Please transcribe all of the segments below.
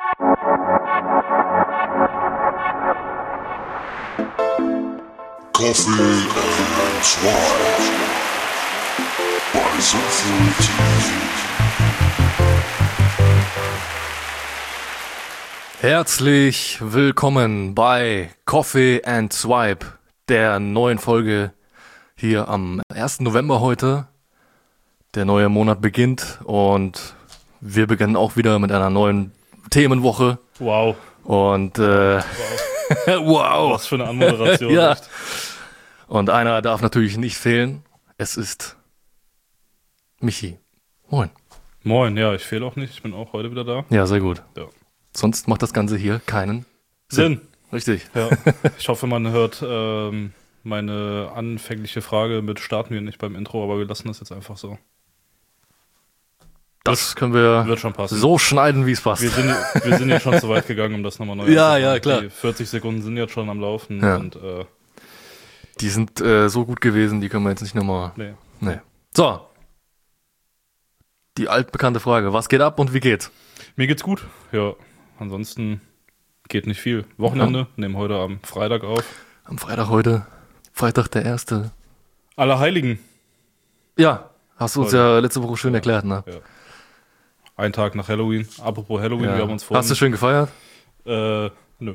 Coffee and Swipe bei Soulful TV. Herzlich willkommen bei Coffee and Swipe, der neuen Folge hier am 1. November heute. Der neue Monat beginnt und wir beginnen auch wieder mit einer neuen Themenwoche. Wow. Und wow. Was für eine Anmoderation. Ja. Echt. Und einer darf natürlich nicht fehlen. Es ist Michi. Moin. Moin, ja, ich fehle auch nicht. Ich bin auch heute wieder da. Ja, sehr gut. Ja. Sonst macht das Ganze hier keinen Sinn. Richtig. Ja. Ich hoffe, man hört meine anfängliche Frage mit starten wir nicht beim Intro, aber wir lassen das jetzt einfach so. Das können wir Wird schon passen. so schneiden, wie es passt. Wir sind ja schon zu weit gegangen, um das nochmal neu Ja, anzufangen. ja, klar. Die 40 Sekunden sind jetzt schon am Laufen Ja. und Die sind so gut gewesen, die können wir jetzt nicht nochmal... nee. So. Die altbekannte Frage. Was geht ab und wie geht's? Mir geht's gut. Ja, ansonsten geht nicht viel. Wochenende, nehmen heute am Freitag auf. Am Freitag heute. Freitag der 1. Allerheiligen. Ja, hast du uns Heute. ja letzte Woche schön erklärt, ne? Ja. Ein Tag nach Halloween. Apropos Halloween, Ja. wir haben uns vorhin... Hast du schön gefeiert? Nö.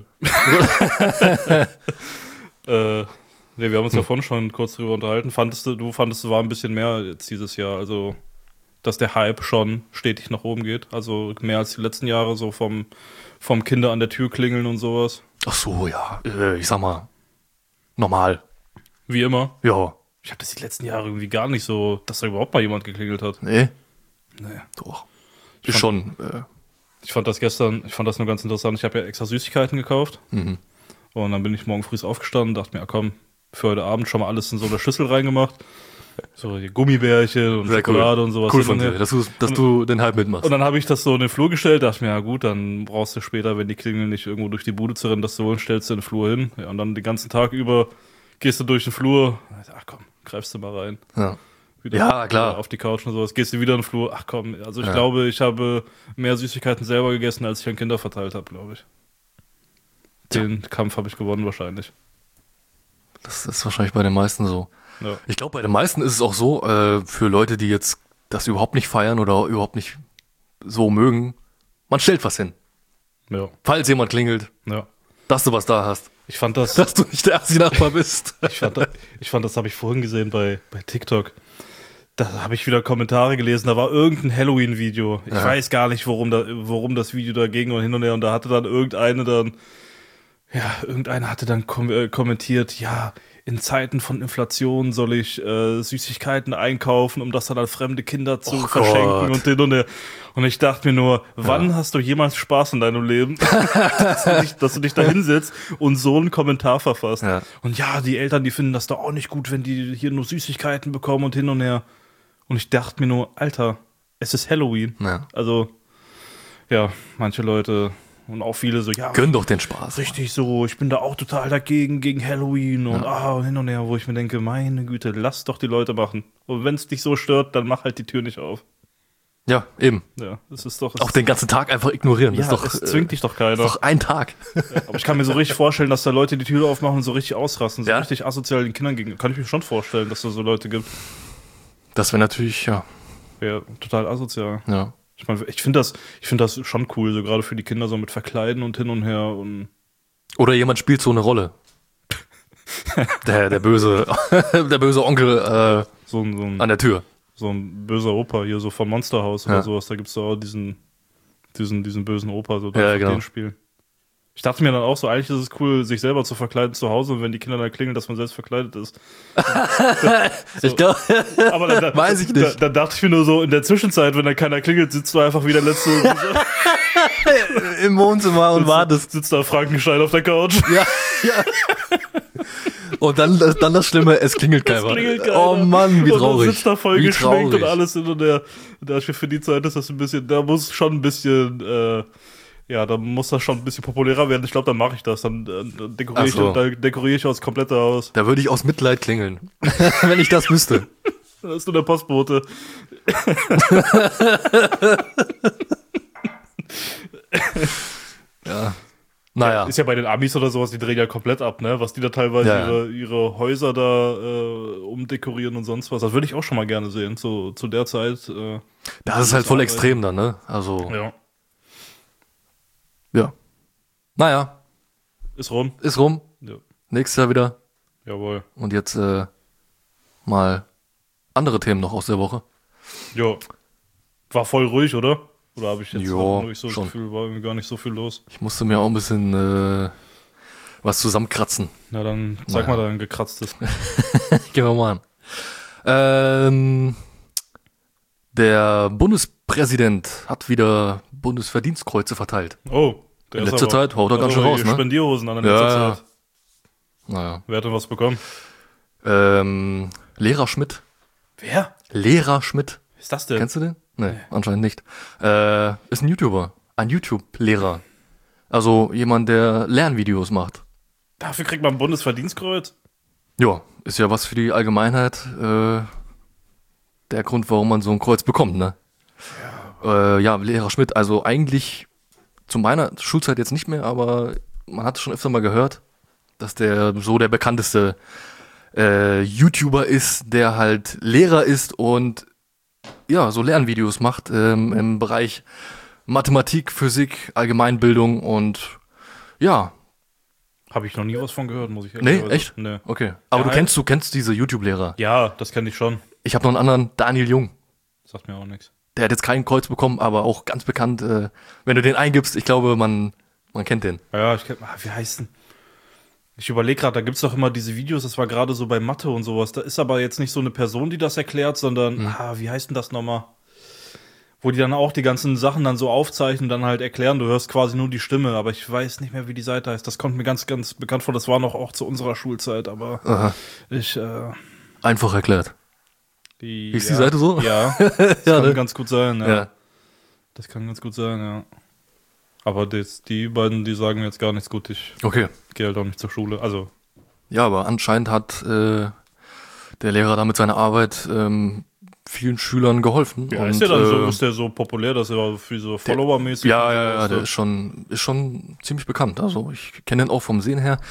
Nee, wir haben uns ja vorhin schon kurz drüber unterhalten. Du fandest, war ein bisschen mehr jetzt dieses Jahr, also dass der Hype schon stetig nach oben geht. Also mehr als die letzten Jahre, so vom Kinder an der Tür klingeln und sowas. Ach so, ja. Ich sag mal, normal. Wie immer. Ja. Ich habe das die letzten Jahre irgendwie gar nicht so, dass da überhaupt mal jemand geklingelt hat. Nee? Nee. Doch. Ist schon. Ich fand das nur ganz interessant. Ich habe ja extra Süßigkeiten gekauft. Mhm. Und dann bin ich morgen früh aufgestanden und dachte mir, komm, für heute Abend schon mal alles in so eine Schüssel reingemacht. So die Gummibärchen und Sehr Schokolade cool. und sowas. Cool von dir, dass du den Hype mitmachst. Und dann habe ich das so in den Flur gestellt, dachte mir, ja gut, dann brauchst du später, wenn die klingeln, nicht irgendwo durch die Bude zu rennen, das zu holen, stellst du in den Flur hin. Ja, und dann den ganzen Tag über gehst du durch den Flur, ach komm, greifst du mal rein. Ja. Wieder Ja, klar. auf die Couch und sowas, gehst du wieder in den Flur, ach komm, also ich Ja. glaube, ich habe mehr Süßigkeiten selber gegessen, als ich an Kinder verteilt habe, glaube ich. Den Kampf habe ich gewonnen wahrscheinlich. Das ist wahrscheinlich bei den meisten so. Ja. Ich glaube, bei den meisten ist es auch so, für Leute, die jetzt das überhaupt nicht feiern oder überhaupt nicht so mögen, man stellt was hin. Ja. Falls jemand klingelt, Ja. dass du was da hast. Ich fand das, Dass du nicht der Assi-Nachbar bist. ich fand das habe ich vorhin gesehen bei TikTok. Da habe ich wieder Kommentare gelesen, da war irgendein Halloween-Video. Ich Ja. weiß gar nicht, worum das Video da ging und hin und her. Und da hatte dann irgendeiner hatte dann kommentiert, ja, in Zeiten von Inflation soll ich Süßigkeiten einkaufen, um das dann an fremde Kinder zu Oh verschenken Gott. und hin und her. Und ich dachte mir nur, wann hast du jemals Spaß in deinem Leben, dass du dich da hinsetzt und so einen Kommentar verfasst. Ja. Und ja, die Eltern, die finden das doch auch nicht gut, wenn die hier nur Süßigkeiten bekommen und hin und her. Und ich dachte mir nur, Alter, es ist Halloween. Ja. Also, ja, manche Leute und auch viele so, ja, Gönn doch den Spaß. richtig so, ich bin da auch total dagegen, gegen Halloween und hin und her, wo ich mir denke, meine Güte, lass doch die Leute machen. Und wenn es dich so stört, dann mach halt die Tür nicht auf. Ja, eben. Ja, es ist doch... Auch den ganzen Tag einfach ignorieren. ja, Das ist doch, es zwingt dich doch keiner. ist doch ein Tag. Aber ich kann mir so richtig vorstellen, dass da Leute die Tür aufmachen und so richtig ausrasten, so Ja? richtig asozial den Kindern gegenüber. Kann ich mir schon vorstellen, dass es so Leute gibt. Das wäre natürlich, ja. Ja, total asozial. Ja. Ich meine, ich finde das schon cool, so gerade für die Kinder so mit Verkleiden und hin und her und... Oder jemand spielt so eine Rolle. der böse Onkel So ein an der Tür. so ein böser Opa hier, so von Monster House Ja. oder sowas, da gibt's da auch diesen bösen Opa, so Ja, darf genau. den spielen. Ich dachte mir dann auch so, eigentlich ist es cool, sich selber zu verkleiden zu Hause und wenn die Kinder dann klingeln, dass man selbst verkleidet ist. Ich glaube, Aber dann, Weiß ich nicht. Dann dachte ich mir nur so, in der Zwischenzeit, wenn dann keiner klingelt, sitzt du einfach wie der letzte, im Wohnzimmer und wartest. sitzt da Frankenstein auf der Couch. Ja, ja. Und dann das Schlimme, es klingelt keiner. Klingelt keiner. Oh Mann, wie Und traurig. dann sitzt da voll Wie geschminkt und traurig. alles hin und her. Dafür für die Zeit ist das ein bisschen, da muss schon ein bisschen, da muss das schon ein bisschen populärer werden. Ich glaube, dann mache ich das. Dann dekoriere Ach so. dekoriere ich auch das komplette Haus. Da würde ich aus Mitleid klingeln. Wenn ich das wüsste. Da ist du der Postbote. Naja. Ist ja bei den Amis oder sowas, die drehen ja komplett ab, ne? Was die da teilweise Ja. ihre Häuser da umdekorieren und sonst was. Das würde ich auch schon mal gerne sehen, zu der Zeit. Das ist halt voll extrem dann, ne? Also, Ja. ja. Naja, Ist rum. ist rum. Ja. Nächstes Jahr wieder. Jawohl. Und jetzt mal andere Themen noch aus der Woche. Ja. War voll ruhig, oder? Oder habe ich jetzt Jo, noch nicht so schon. das Gefühl, war irgendwie gar nicht so viel los? Ich musste mir auch ein bisschen was zusammenkratzen. Na dann, sag mal dein gekratztes. Gehen wir mal an. Der Bundespräsident hat wieder Bundesverdienstkreuze verteilt. Oh, der In ist letzter aber- Zeit haut er ganz schön aber raus, ne? Spendierhosen an in Ja, letzter ja. Zeit. Naja. Wer hat denn was bekommen? Lehrer Schmidt. Wer? Lehrer Schmidt. Ist das denn? Kennst du den? Nee, anscheinend nicht. Ist ein YouTuber. Ein YouTube-Lehrer. Also jemand, der Lernvideos macht. Dafür kriegt man ein Bundesverdienstkreuz? Ja, ist ja was für die Allgemeinheit. Der Grund, warum man so ein Kreuz bekommt, ne? Ja, Lehrer Schmidt, also eigentlich zu meiner Schulzeit jetzt nicht mehr, aber man hat es schon öfter mal gehört, dass der so der bekannteste YouTuber ist, der halt Lehrer ist und ja, so Lernvideos macht im Bereich Mathematik, Physik, Allgemeinbildung und ja, Habe ich noch nie was von gehört, muss ich nee, sagen. echt? Nee. Okay. Aber Ja, du kennst diese YouTube-Lehrer. Ja, das kenne ich schon. Ich habe noch einen anderen, Daniel Jung. Sagt mir auch nichts. Der hat jetzt kein Kreuz bekommen, aber auch ganz bekannt. Wenn du den eingibst, ich glaube, man kennt den. Ja, ich kenn, wie heißt denn? Ich überlege gerade, da gibt's doch immer diese Videos, das war gerade so bei Mathe und sowas. Da ist aber jetzt nicht so eine Person, die das erklärt, sondern, wie heißt denn das nochmal? Wo die dann auch die ganzen Sachen dann so aufzeichnen, dann halt erklären. Du hörst quasi nur die Stimme, aber ich weiß nicht mehr, wie die Seite heißt. Das kommt mir ganz, ganz bekannt vor. Das war noch auch zu unserer Schulzeit, aber Aha. ich, Einfach erklärt. Ist die Seite so? Ja, das Ja, kann ne? ganz gut sein, ja. Ja. Das kann ganz gut sein, ja. Aber die beiden, die sagen jetzt gar nichts gut. Ich Okay. gehe halt auch nicht zur Schule. Also, Ja, aber anscheinend hat der Lehrer da mit seiner Arbeit vielen Schülern geholfen. ja, und, ist der dann so, ist der so populär, dass er für so Follower-mäßig. ja, der ist schon ziemlich bekannt. Also ich kenne den auch vom Sehen her.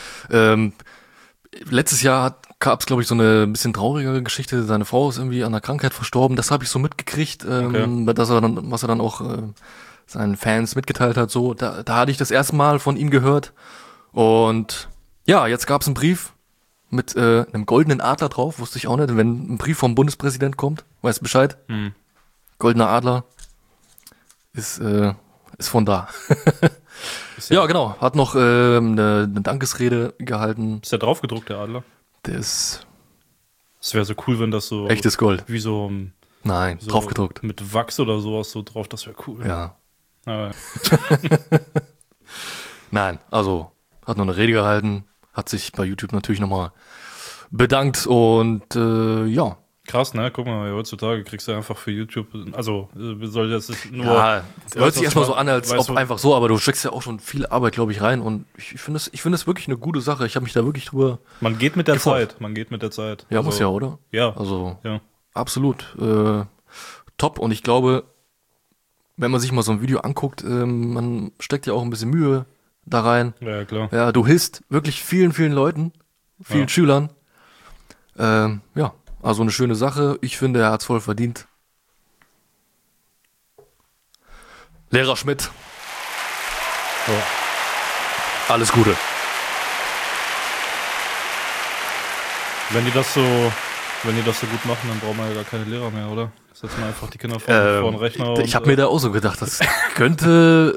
Letztes Jahr gab es, glaube ich, so eine bisschen traurigere Geschichte. Seine Frau ist irgendwie an einer Krankheit verstorben. Das habe ich so mitgekriegt, was er dann auch seinen Fans mitgeteilt hat. So, da hatte ich das erste Mal von ihm gehört. Und ja, jetzt gab es einen Brief mit einem goldenen Adler drauf. Wusste ich auch nicht. Wenn ein Brief vom Bundespräsident kommt, weißt du Bescheid? Goldener Adler ist von da. Ja, genau. Hat noch eine Dankesrede gehalten. Ist der draufgedruckt, der Adler? Der ist Es wäre so cool, wenn das so echtes Gold. wie so, Nein, so draufgedruckt. mit Wachs oder sowas so drauf, das wäre cool. Ja. Aber, Nein, also hat noch eine Rede gehalten, hat sich bei YouTube natürlich nochmal bedankt und ja. krass, ne? Guck mal, heutzutage kriegst du einfach für YouTube, also soll das nicht nur. Ja, hört sich was erstmal ich so an, als weißt ob du- einfach so, aber du steckst ja auch schon viel Arbeit, glaube ich, rein und ich finde es wirklich eine gute Sache. Ich habe mich da wirklich drüber. Man geht mit der gefreut. Zeit, man geht mit der Zeit. Ja, Also, muss ja, oder? Ja, Also ja. absolut top und ich glaube, wenn man sich mal so ein Video anguckt, man steckt ja auch ein bisschen Mühe da rein. Ja, klar. Ja, du hilfst wirklich vielen, vielen Leuten, vielen Ja. Schülern. Ja, also eine schöne Sache. Ich finde, er hat's voll verdient. Lehrer Schmidt, Ja. alles Gute. Wenn die das so gut machen, dann brauchen wir ja gar keine Lehrer mehr, oder? Setzen wir einfach die Kinder vor den Rechner. Ich habe mir da auch so gedacht, das könnte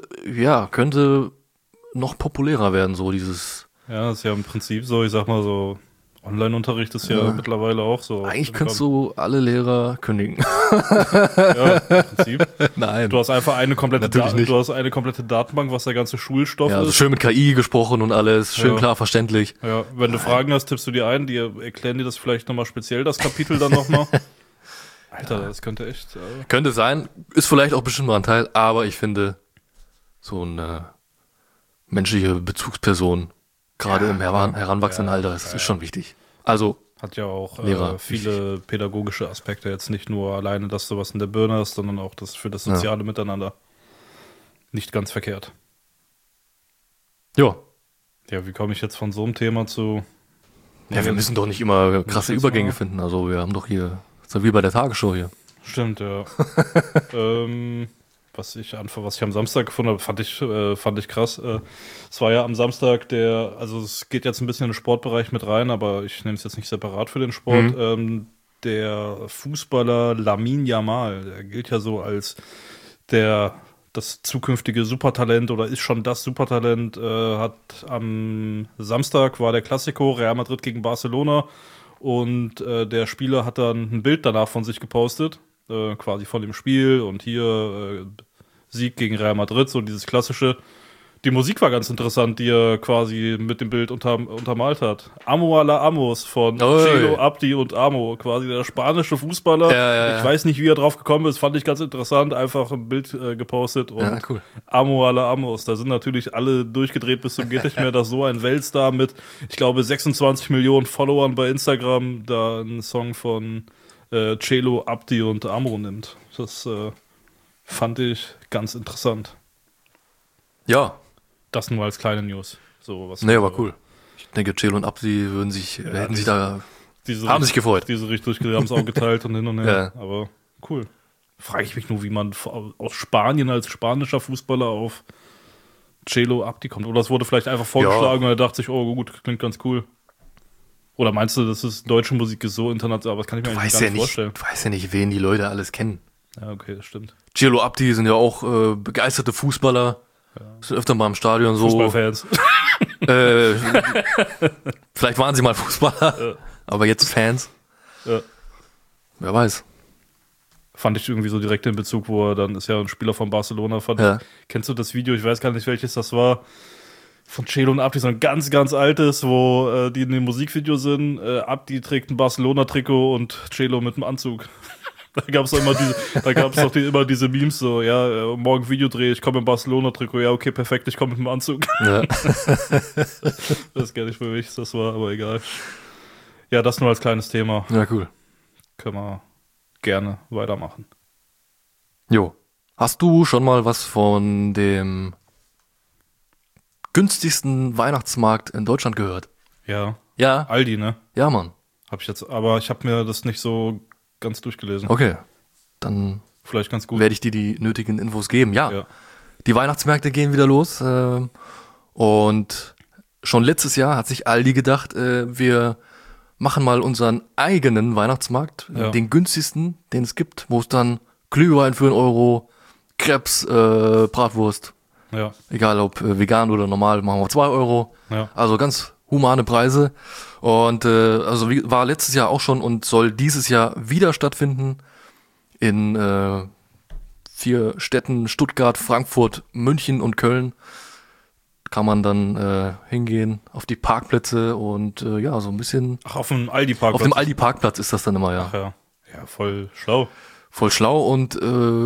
noch populärer werden, so dieses. Ja, das ist ja im Prinzip so, ich sag mal so, Online-Unterricht ist ja mittlerweile auch so. Eigentlich könntest du alle Lehrer kündigen. Ja, im Prinzip. Nein. Du hast einfach eine komplette Natürlich nicht. Du hast eine komplette Datenbank, was der ganze Schulstoff Ja, also ist. schön mit KI gesprochen und alles, schön Ja. klar verständlich. Ja, wenn du Fragen hast, tippst du die ein, die erklären dir das vielleicht nochmal speziell, das Kapitel dann nochmal. Alter, das könnte echt. Könnte sein, ist vielleicht auch bestimmt mal ein Teil, aber ich finde, so eine menschliche Bezugsperson, gerade im heranwachsenden Alter, ist schon wichtig. Also, Hat ja auch Lehrer, viele pädagogische Aspekte. Jetzt nicht nur alleine, dass du was in der Birne hast, sondern auch das für das soziale Miteinander. Nicht ganz verkehrt. Ja. Ja, wie komme ich jetzt von so einem Thema zu... Ja, wir müssen doch nicht immer krasse jetzt Übergänge mal- finden. Also wir haben doch hier, so wie bei der Tagesschau hier. Stimmt, ja. Was ich am Samstag gefunden habe, fand ich krass. Es war ja am Samstag also es geht jetzt ein bisschen in den Sportbereich mit rein, aber ich nehme es jetzt nicht separat für den Sport. Der Fußballer Lamine Yamal, der gilt ja so als das zukünftige Supertalent oder ist schon das Supertalent, hat am Samstag war der Clasico Real Madrid gegen Barcelona und der Spieler hat dann ein Bild danach von sich gepostet, quasi von dem Spiel und hier Sieg gegen Real Madrid, so dieses klassische. Die Musik war ganz interessant, die er quasi mit dem Bild untermalt hat. Amo a la Amos von Chelo, Abdi und Amo, quasi der spanische Fußballer. Ja. Ich weiß nicht, wie er drauf gekommen ist, fand ich ganz interessant, einfach ein Bild gepostet und Ja, cool. Amo a la Amos. Da sind natürlich alle durchgedreht bis zum geht nicht mehr, dass so ein Weltstar mit, ich glaube, 26 Millionen Followern bei Instagram da einen Song von Chelo, Abdi und Amo nimmt. Das fand ich ganz interessant. Ja. Das nur als kleine News. So, was Nee, war cool. Ich denke, Chelo und Abdi hätten sich da, haben sich gefreut. Diese richtig durchgedreht, haben es auch geteilt und hin und her. Ja. Aber cool. Frage ich mich nur, wie man aus Spanien als spanischer Fußballer auf Chelo Abdi kommt. Oder es wurde vielleicht einfach vorgeschlagen und er dachte sich, oh gut, klingt ganz cool. Oder meinst du, deutsche Musik ist so international, aber das kann ich mir eigentlich gar nicht vorstellen. Du weißt ja nicht, wen die Leute alles kennen. Ja, okay, das stimmt. Chelo Abdi sind ja auch begeisterte Fußballer. Sind öfter mal im Stadion so. Fußballfans. Vielleicht waren sie mal Fußballer, aber jetzt Fans. Ja. Wer weiß. Fand ich irgendwie so direkt in Bezug, wo er dann ist ja ein Spieler von Barcelona. Kennst du das Video? Ich weiß gar nicht, welches das war. Von Chelo und Abdi, so ein ganz, ganz altes, wo die in dem Musikvideo sind. Abdi trägt ein Barcelona-Trikot und Chelo mit einem Anzug. Da gab es doch immer diese Memes so, ja, morgen Videodreh, ich komme im Barcelona-Trikot, ja, okay, perfekt, ich komme mit dem Anzug. Ja. Das gar nicht für mich, das war, aber egal. Ja, das nur als kleines Thema. Ja, cool. Können wir gerne weitermachen. Jo. Hast du schon mal was von dem günstigsten Weihnachtsmarkt in Deutschland gehört? Ja. Ja. Aldi, ne? Ja, Mann. Aber ich habe mir das nicht so ganz durchgelesen. Okay. Dann Vielleicht ganz gut. werde ich dir die nötigen Infos geben. Ja. Die Weihnachtsmärkte gehen wieder los. Und schon letztes Jahr hat sich Aldi gedacht, wir machen mal unseren eigenen Weihnachtsmarkt, den günstigsten, den es gibt, wo es dann Glühwein für 1 Euro, Crepes, Bratwurst, egal ob vegan oder normal, machen wir 2 Euro. Ja. Also ganz humane Preise. Und war letztes Jahr auch schon und soll dieses Jahr wieder stattfinden in 4 Städten, Stuttgart, Frankfurt, München und Köln. Kann man dann hingehen auf die Parkplätze und so ein bisschen. Ach, auf dem Aldi-Parkplatz? Auf dem Aldi-Parkplatz ist das dann immer, ja. Ach ja. Ja, voll schlau. Voll schlau und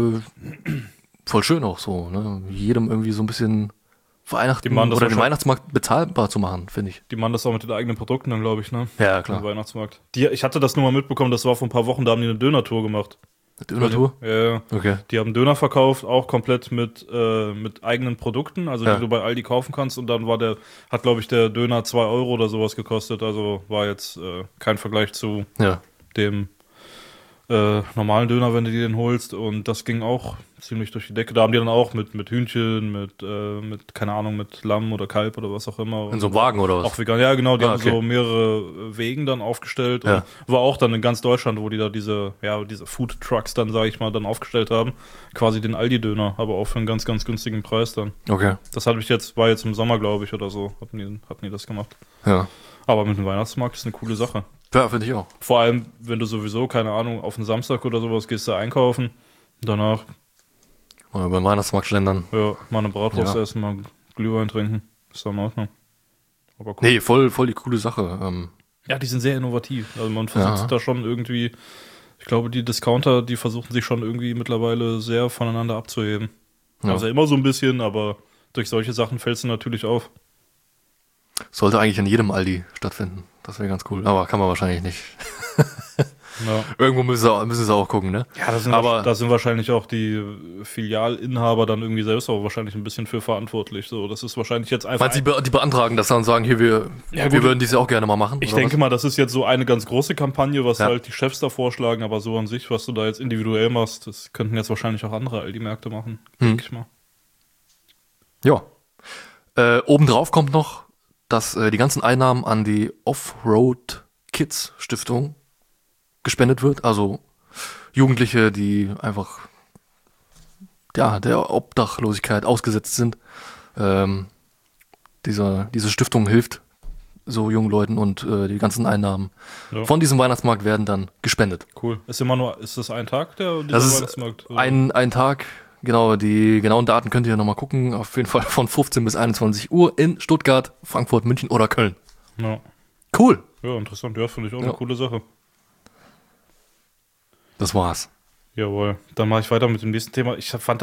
voll schön auch so, ne? Jedem irgendwie so ein bisschen Weihnachten oder den Weihnachtsmarkt bezahlbar zu machen, finde ich. Die machen das auch mit den eigenen Produkten dann, glaube ich, ne? Ja, klar. Im Weihnachtsmarkt. Ich hatte das nur mal mitbekommen, das war vor ein paar Wochen, da haben die eine Döner-Tour gemacht. Eine Döner-Tour? Ja. Okay. Die haben Döner verkauft, auch komplett mit eigenen Produkten, also die du bei Aldi kaufen kannst und dann hat glaube ich der Döner 2 Euro oder sowas gekostet, also war jetzt kein Vergleich zu dem normalen Döner, wenn du dir den holst und das ging auch ziemlich durch die Decke. Da haben die dann auch mit Hühnchen, mit keine Ahnung, mit Lamm oder Kalb oder was auch immer. In so einem Wagen oder was? Auch vegan, ja genau, die haben okay. so mehrere Wegen dann aufgestellt und war auch dann in ganz Deutschland, wo die da diese Food Trucks dann, sage ich mal, dann aufgestellt haben. Quasi den Aldi-Döner, aber auch für einen ganz, ganz günstigen Preis dann. Okay. Das war jetzt im Sommer, glaube ich, oder so, hatten die das gemacht. Ja. Aber mit dem Weihnachtsmarkt ist eine coole Sache. Ja, finde ich auch. Vor allem, wenn du sowieso, keine Ahnung, auf einen Samstag oder sowas gehst du einkaufen, danach mal beim Weihnachtsmarkt schlendern. Ja, mal eine Bratwurst essen, mal Glühwein trinken, ist dann in Ordnung. Aber cool. Nee, voll die coole Sache. Ja, die sind sehr innovativ. Also man versucht da schon irgendwie, ich glaube, die Discounter, die versuchen sich schon irgendwie mittlerweile sehr voneinander abzuheben. Ja. Also immer so ein bisschen, aber durch solche Sachen fällst du natürlich auf. Sollte eigentlich an jedem Aldi stattfinden. Das wäre ganz cool. Aber kann man wahrscheinlich nicht. Ja. Irgendwo müssen sie auch gucken, ne? Ja, Aber da sind wahrscheinlich auch die Filialinhaber dann irgendwie selbst auch wahrscheinlich ein bisschen für verantwortlich. So, das ist wahrscheinlich jetzt einfach. meinst du, die beantragen das dann und sagen, hier, wir würden dies ja auch gerne mal machen? Ich oder denke was? mal, das ist jetzt so eine ganz große Kampagne, was Ja. halt die Chefs da vorschlagen, aber so an sich, was du da jetzt individuell machst, das könnten jetzt wahrscheinlich auch andere Aldi-Märkte machen, denke ich mal. Ja. Obendrauf kommt noch, dass die ganzen Einnahmen an die Offroad Kids Stiftung gespendet wird. Also Jugendliche, die einfach der Obdachlosigkeit ausgesetzt sind. Diese Stiftung hilft so jungen Leuten und die ganzen Einnahmen Ja. von diesem Weihnachtsmarkt werden dann gespendet. Cool. Ist das ein Tag, dieser Das ist Weihnachtsmarkt? Oder? ein Tag, genau, die genauen Daten könnt ihr nochmal gucken. Auf jeden Fall von 15 bis 21 Uhr in Stuttgart, Frankfurt, München oder Köln. Ja. Cool. Ja, interessant. Ja, finde ich auch Ja. eine coole Sache. Das war's. Jawohl. Dann mache ich weiter mit dem nächsten Thema. Ich fand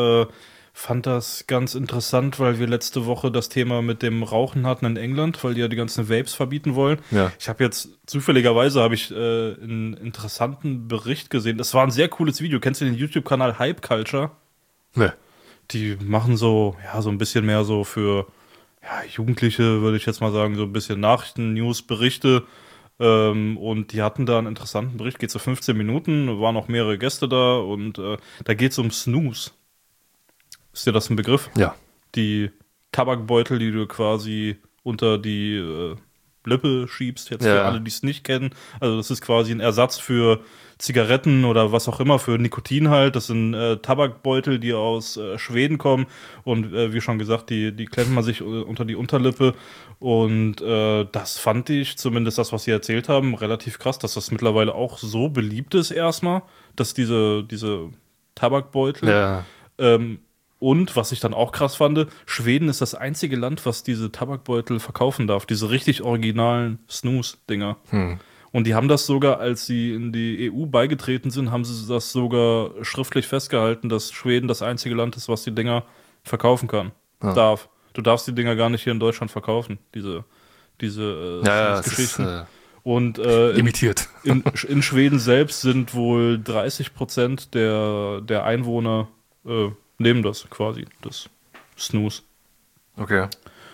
das ganz interessant, weil wir letzte Woche das Thema mit dem Rauchen hatten in England, weil die ja die ganzen Vapes verbieten wollen. Ja. Ich habe jetzt, zufälligerweise habe ich einen interessanten Bericht gesehen. Das war ein sehr cooles Video. Kennst du den YouTube-Kanal Hype Culture? Ne. Die machen so ein bisschen mehr so für Jugendliche, würde ich jetzt mal sagen, so ein bisschen Nachrichten, News, Berichte. Und die hatten da einen interessanten Bericht, geht so 15 Minuten, waren auch mehrere Gäste da und da geht es um Snooze. Ist dir das ein Begriff? Ja. Die Tabakbeutel, die du quasi unter die Lippe schiebst, jetzt Ja. für alle, die es nicht kennen. Also das ist quasi ein Ersatz für Zigaretten oder was auch immer, für Nikotin halt. Das sind Tabakbeutel, die aus Schweden kommen und wie schon gesagt, die klemmt man sich unter die Unterlippe und das fand ich, zumindest das, was sie erzählt haben, relativ krass, dass das mittlerweile auch so beliebt ist erstmal, dass diese Tabakbeutel Ja. und was ich dann auch krass fand, Schweden ist das einzige Land, was diese Tabakbeutel verkaufen darf. Diese richtig originalen Snooze-Dinger. Und die haben das sogar, als sie in die EU beigetreten sind, haben sie das sogar schriftlich festgehalten, dass Schweden das einzige Land ist, was die Dinger verkaufen kann. Darf. Du darfst die Dinger gar nicht hier in Deutschland verkaufen. Diese Ja, es ist Geschichten. Und limitiert. in Schweden selbst sind wohl 30% der Einwohner nehmen das quasi, das Snooze. Okay.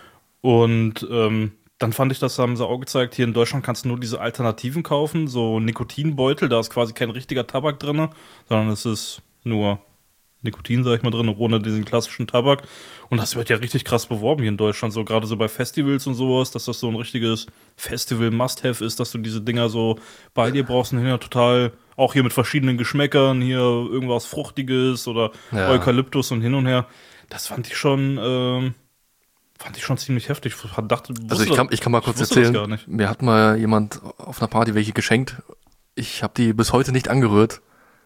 Und dann fand ich, das haben sie auch gezeigt, hier in Deutschland kannst du nur diese Alternativen kaufen, so Nikotinbeutel, da ist quasi kein richtiger Tabak drin, sondern es ist nur Nikotin, sag ich mal, drin, ohne diesen klassischen Tabak. Und das wird ja richtig krass beworben hier in Deutschland, so gerade so bei Festivals und sowas, dass das so ein richtiges Festival-Must-Have ist, dass du diese Dinger so bei dir brauchst und hier total, auch hier mit verschiedenen Geschmäckern, hier irgendwas Fruchtiges oder Eukalyptus und hin und her. Das fand ich schon ziemlich heftig. Also ich kann mal kurz wusste das erzählen, gar nicht. mir hat mal jemand auf einer Party welche geschenkt. Ich habe die bis heute nicht angerührt,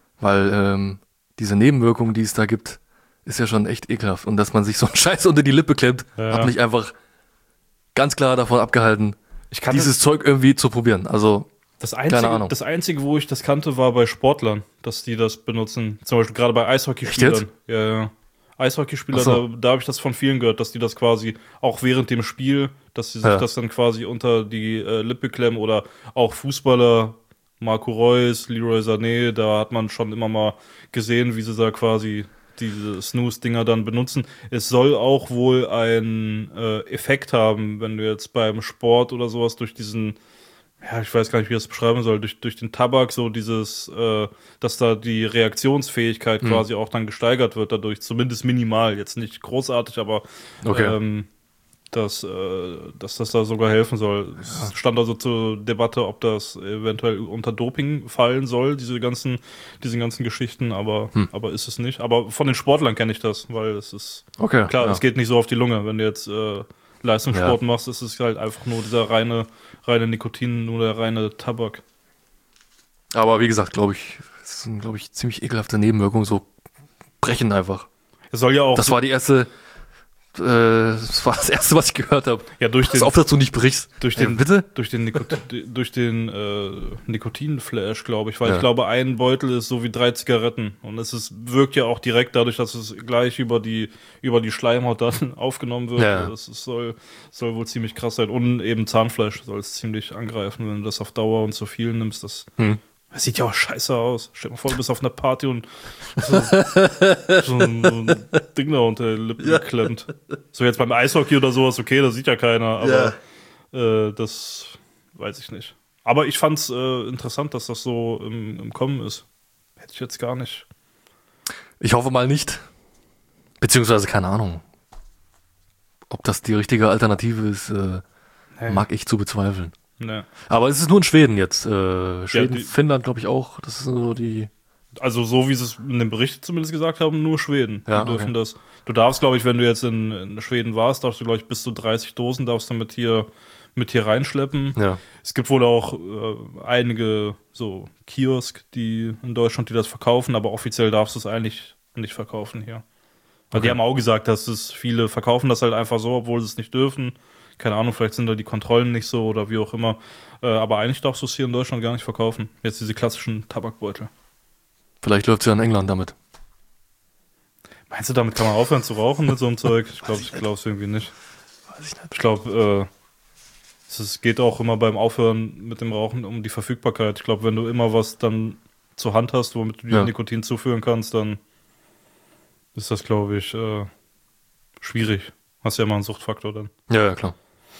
weil diese Nebenwirkung, die es da gibt, ist ja schon echt ekelhaft. Und dass man sich so einen Scheiß unter die Lippe klemmt, hat mich einfach ganz klar davon abgehalten, dieses Zeug irgendwie zu probieren. Also keine Ahnung. Das Einzige, wo ich das kannte, war bei Sportlern, dass die das benutzen. Zum Beispiel gerade bei Eishockeyspielern. Echt jetzt? Ja. Eishockeyspieler, Ach so. da habe ich das von vielen gehört, dass die das quasi auch während dem Spiel, dass sie sich das dann quasi unter die Lippe klemmen oder auch Fußballer, Marco Reus, Leroy Sané, da hat man schon immer mal gesehen, wie sie da quasi diese Snooze-Dinger dann benutzen. Es soll auch wohl einen Effekt haben, wenn du jetzt beim Sport oder sowas durch diesen, ich weiß gar nicht, wie ich das beschreiben soll, durch den Tabak so dieses, dass da die Reaktionsfähigkeit quasi auch dann gesteigert wird dadurch, zumindest minimal, jetzt nicht großartig, aber Okay. dass das da sogar helfen soll. Es stand also zur Debatte, ob das eventuell unter Doping fallen soll, diese ganzen Geschichten, aber ist es nicht. Aber von den Sportlern kenne ich das, weil es ist Okay, klar, ja. es geht nicht so auf die Lunge. Wenn du jetzt Leistungssport machst, ist es halt einfach nur dieser reine Nikotin, nur der reine Tabak. Aber wie gesagt, glaube ich, es sind, ziemlich ekelhafte Nebenwirkungen, so brechen einfach. Es soll ja auch Das war das war das erste, was ich gehört habe. ja durch Pass auf, dass du nicht brichst. durch den Bitte? durch den Nikotinflash, glaube ich, weil Ja. ich glaube, ein Beutel ist so wie 3 Zigaretten und wirkt ja auch direkt dadurch, dass es gleich über die Schleimhaut dann aufgenommen wird. Ja. Soll wohl ziemlich krass sein und eben Zahnfleisch soll es ziemlich angreifen, wenn du das auf Dauer und zu viel nimmst, das Das sieht ja auch scheiße aus. Stell dir mal vor, du bist auf einer Party und so ein Ding da unter den Lippen geklemmt. So jetzt beim Eishockey oder sowas, okay, das sieht ja keiner, aber das weiß ich nicht. Aber ich fand's interessant, dass das so im Kommen ist. Hätte ich jetzt gar nicht. Ich hoffe mal nicht. Beziehungsweise, keine Ahnung. Ob das die richtige Alternative ist, mag ich zu bezweifeln. Ne. Aber es ist nur in Schweden jetzt. Schweden, die- Finnland, glaube ich auch. Das sind so die. Also so wie sie es in dem Bericht zumindest gesagt haben, nur Schweden. Ja, Die dürfen okay. das. Du darfst, glaube ich, wenn du jetzt in Schweden warst, darfst du, glaube ich, bis zu 30 Dosen darfst du mit hier reinschleppen. Ja. Es gibt wohl auch einige so Kiosk, die in Deutschland, die das verkaufen, aber offiziell darfst du es eigentlich nicht verkaufen hier. Weil die Okay. haben auch gesagt, dass es viele verkaufen das halt einfach so, obwohl sie es nicht dürfen. Keine Ahnung, vielleicht sind da die Kontrollen nicht so oder wie auch immer. Aber eigentlich darfst du es hier in Deutschland gar nicht verkaufen. Jetzt diese klassischen Tabakbeutel. Vielleicht läuft es ja in England damit. Meinst du, damit kann man aufhören zu rauchen mit so einem Zeug? Ich glaube es irgendwie nicht. Weiß ich nicht. Ich glaube, es geht auch immer beim Aufhören mit dem Rauchen um die Verfügbarkeit. Ich glaube, wenn du immer was dann zur Hand hast, womit du dir Ja. Nikotin zuführen kannst, dann ist das, glaube ich, schwierig. Hast ja immer einen Suchtfaktor dann. Ja, klar.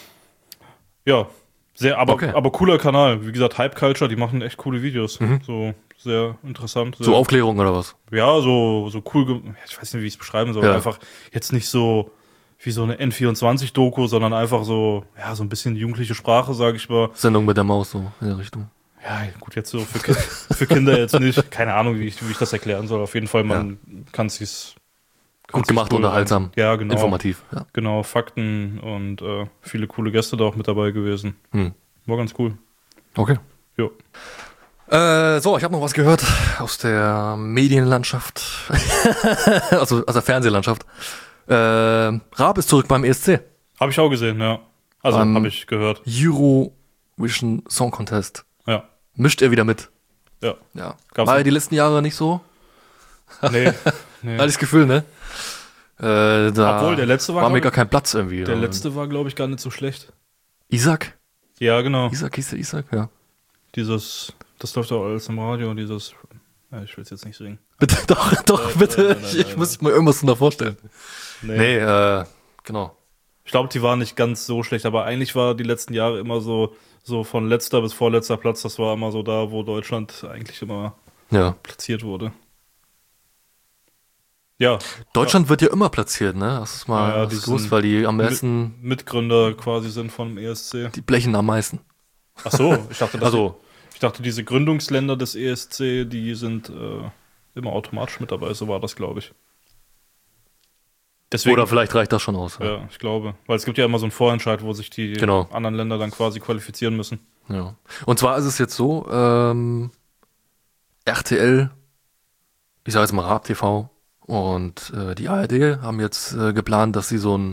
Ja, aber Okay. cooler Kanal. Wie gesagt, Hype Culture, die machen echt coole Videos. Mhm. So sehr interessant. Sehr, So Aufklärung oder was? ja, so cool. Ich weiß nicht, wie ich es beschreiben soll. Ja. Einfach jetzt nicht so wie so eine N24-Doku, sondern einfach so, ja, so ein bisschen jugendliche Sprache, sage ich mal. Sendung mit der Maus, so in der Richtung. Ja, gut, jetzt so für Kinder jetzt nicht. Keine Ahnung, wie ich das erklären soll. Auf jeden Fall, man kann sich's Gut gemacht, unterhaltsam, Ja, genau. informativ. Ja. Genau, Fakten und viele coole Gäste da auch mit dabei gewesen. Hm. War ganz cool. Okay. Jo. So, ich habe noch was gehört aus der Medienlandschaft, also aus der Fernsehlandschaft. Raab ist zurück beim ESC. Habe ich auch gesehen, ja. Also habe ich gehört. Eurovision Song Contest. Ja. Mischt er wieder mit. Ja. Ja. Gab's War ja nicht- die letzten Jahre nicht so. Nee. Hatte ich das Gefühl, ne? Da Obwohl, der letzte war, war mir glaub gar ich- kein Platz irgendwie. Der letzte war, glaube ich, gar nicht so schlecht. Isaac? Ja, genau. Hieß der Isaac? Ja. Das läuft auch alles im Radio, dieses. Ja, ich will es jetzt nicht singen. Bitte, doch, bitte. nein, Ich nein, muss mir irgendwas da vorstellen. Nee, genau. Ich glaube, die waren nicht ganz so schlecht, aber eigentlich war die letzten Jahre immer so von letzter bis vorletzter Platz, das war immer so da, wo Deutschland eigentlich immer Ja. platziert wurde. Ja, Deutschland wird ja immer platziert, ne? Das ist mal Ja, das die ist groß, sind weil die am besten, Mitgründer quasi sind vom ESC. die blechen am meisten. Ach so, ich dachte, Also, ich dachte, diese Gründungsländer des ESC, die sind immer automatisch mit dabei, so war das, glaube ich. Deswegen, oder vielleicht reicht das schon aus. ja, ich glaube. Weil es gibt ja immer so einen Vorentscheid, wo sich die Genau. anderen Länder dann quasi qualifizieren müssen. Ja. Und zwar ist es jetzt so, RTL, ich sage jetzt mal Raab TV und die ARD haben jetzt geplant, dass sie so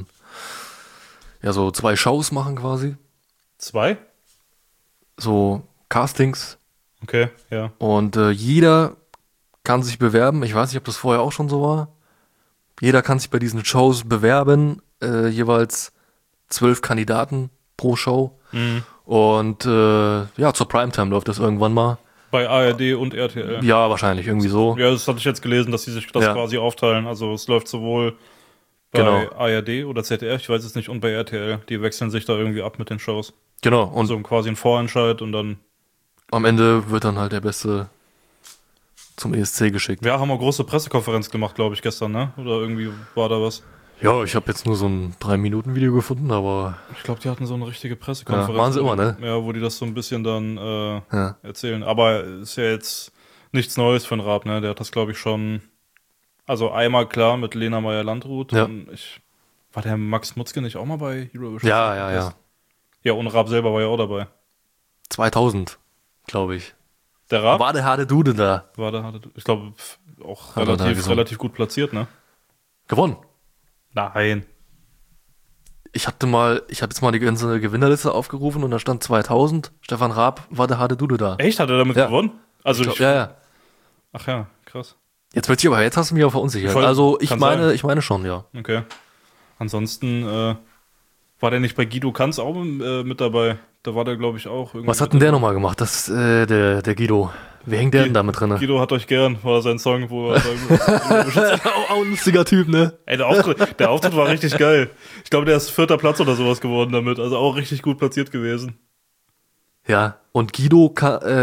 2 Shows machen quasi. 2? So Castings. Okay, ja. Und jeder kann sich bewerben. Ich weiß nicht, ob das vorher auch schon so war. Jeder kann sich bei diesen Shows bewerben. Jeweils 12 Kandidaten pro Show. Und zur Primetime läuft das irgendwann mal. Bei ARD und RTL. Ja, wahrscheinlich irgendwie so. Ja, das hatte ich jetzt gelesen, dass sie sich das Ja. quasi aufteilen. Also es läuft sowohl bei Genau. ARD oder ZDF, ich weiß es nicht, und bei RTL. Die wechseln sich da irgendwie ab mit den Shows. Genau. Und So quasi ein Vorentscheid und dann. am Ende wird dann halt der Beste zum ESC geschickt. Wir haben eine große Pressekonferenz gemacht, glaube ich, gestern, ne? Oder irgendwie war da was. Ja, ich habe jetzt nur so ein 3-Minuten-Video gefunden, aber Ich glaube, die hatten so eine richtige Pressekonferenz. Ja, machen sie immer, ne? Ja, wo die das so ein bisschen dann ja. erzählen. Aber ist ja jetzt nichts Neues für den Raab, ne? Der hat das, glaube ich, schon. Also einmal klar mit Lena Meyer-Landrut. Ja. Und war der Max Mutzke nicht auch mal bei Eurovision? Ja. Ja, und Raab selber war ja auch dabei. 2000, glaube ich. Der Raab War der harte Dude da. war da, ich glaube, auch Hat er da gesungen. relativ gut platziert, ne? Gewonnen. Nein. Ich habe jetzt mal die ganze Gewinnerliste aufgerufen und da stand 2000. Stefan Raab war der harte Dude da. Echt? Hat er damit Ja. gewonnen? Also Ja. Ach ja, krass. Jetzt hast du mich auch verunsichert. Voll, Also ich kann sein. meine schon, ja. Okay. Ansonsten war der nicht bei Guido Kanz auch mit dabei? Da war der, glaube ich, auch irgendwie. Was hat denn der nochmal gemacht? Das der Guido. Wie hängt der denn damit drin? Guido hat euch gern, war sein Song, wo er Auch ein lustiger Typ, ne? Ey, der Auftritt war richtig geil. Ich glaube, der ist 4. Platz oder sowas geworden damit. Also auch richtig gut platziert gewesen. Ja, und Guido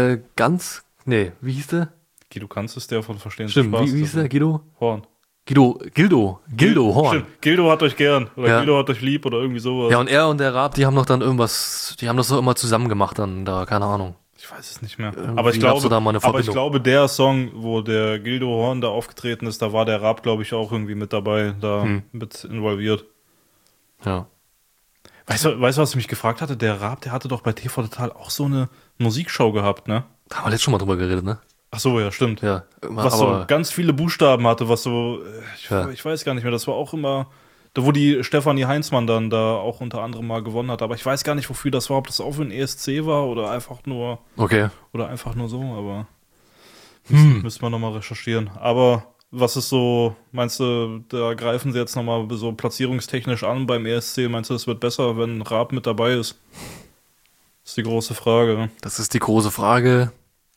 wie hieß der? Guido Kanz ist der von Verstehen Sie Stimmt, Spaß. wie hieß der? Gildo Horn. Horn. Stimmt, Gildo hat euch gern. Oder Ja. Guido hat euch lieb oder irgendwie sowas. Ja, und er und der Raab, die haben doch dann irgendwas, die haben das doch immer zusammen gemacht dann da, keine Ahnung. Ich weiß es nicht mehr. Irgendwie Aber ich gab's so da mal eine glaube, Verbindung. der Song, wo der Gildo Horn da aufgetreten ist, da war der Raab, glaube ich, auch irgendwie mit dabei, da mit involviert. Ja. Weißt du, was ich mich gefragt hatte? Der Raab, der hatte doch bei TV Total auch so eine Musikshow gehabt, ne? Da haben wir letztes schon mal drüber geredet, ne? Ach so, ja, stimmt. Ja. Was so ganz viele Buchstaben hatte, was so, Ja. ich weiß gar nicht mehr, das war auch immer, da wo die Stefanie Heinzmann dann da auch unter anderem mal gewonnen hat, aber ich weiß gar nicht, wofür das war, ob das auch für ein ESC war oder einfach nur so, aber müssen wir nochmal recherchieren. Aber was ist so, meinst du, da greifen sie jetzt nochmal so platzierungstechnisch an beim ESC, meinst du, es wird besser, wenn Raab mit dabei ist? Das ist die große Frage. Das ist die große Frage.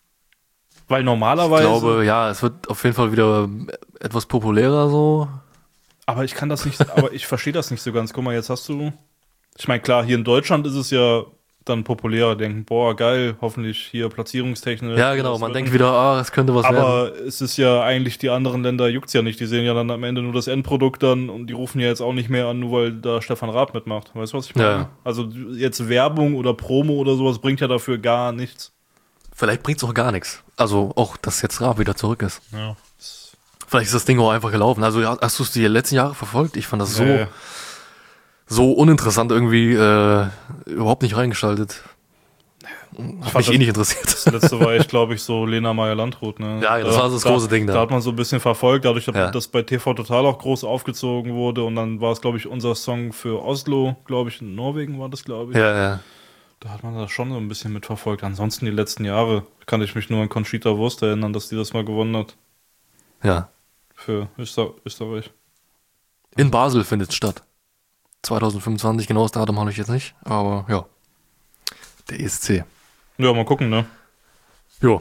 Weil Ich normalerweise... glaube, ja, es wird auf jeden Fall wieder etwas populärer so. Aber ich kann das nicht, aber ich verstehe das nicht so ganz. Guck mal, jetzt hast du, ich meine, klar, hier in Deutschland ist es ja dann populärer, denken, boah, geil, hoffentlich hier platzierungstechnisch. Ja, genau, das man wird denkt nicht- wieder, es könnte was werden. Aber es ist ja eigentlich, die anderen Länder juckt's ja nicht. Die sehen ja dann am Ende nur das Endprodukt dann und die rufen ja jetzt auch nicht mehr an, nur weil da Stefan Raab mitmacht. Weißt du, was ich meine? Ja. Also jetzt Werbung oder Promo oder sowas bringt ja dafür gar nichts. Vielleicht bringt's auch gar nichts. Also auch, dass jetzt Raab wieder zurück ist. Ja. Vielleicht ist das Ding auch einfach gelaufen. Also ja, hast du es die letzten Jahre verfolgt? Ich fand das Nee. so uninteressant irgendwie, überhaupt nicht reingeschaltet. Hat mich eh nicht interessiert. Das letzte war echt, glaube ich, so Lena Meyer-Landrut. Ne? Ja, das war so das große Ding da. Da hat man so ein bisschen verfolgt, dadurch, Ja. dass bei TV Total auch groß aufgezogen wurde. Und dann war es, glaube ich, unser Song für Oslo, glaube ich, in Norwegen war das, glaube ich. Ja, ja. Da hat man das schon so ein bisschen mitverfolgt. Ansonsten die letzten Jahre kann ich mich nur an Conchita Wurst erinnern, dass die das mal gewonnen hat Ja. für Österreich. In Basel findet es statt. 2025, genaues Datum habe ich jetzt nicht. Aber ja. Der ESC. Ja, mal gucken, ne? Jo,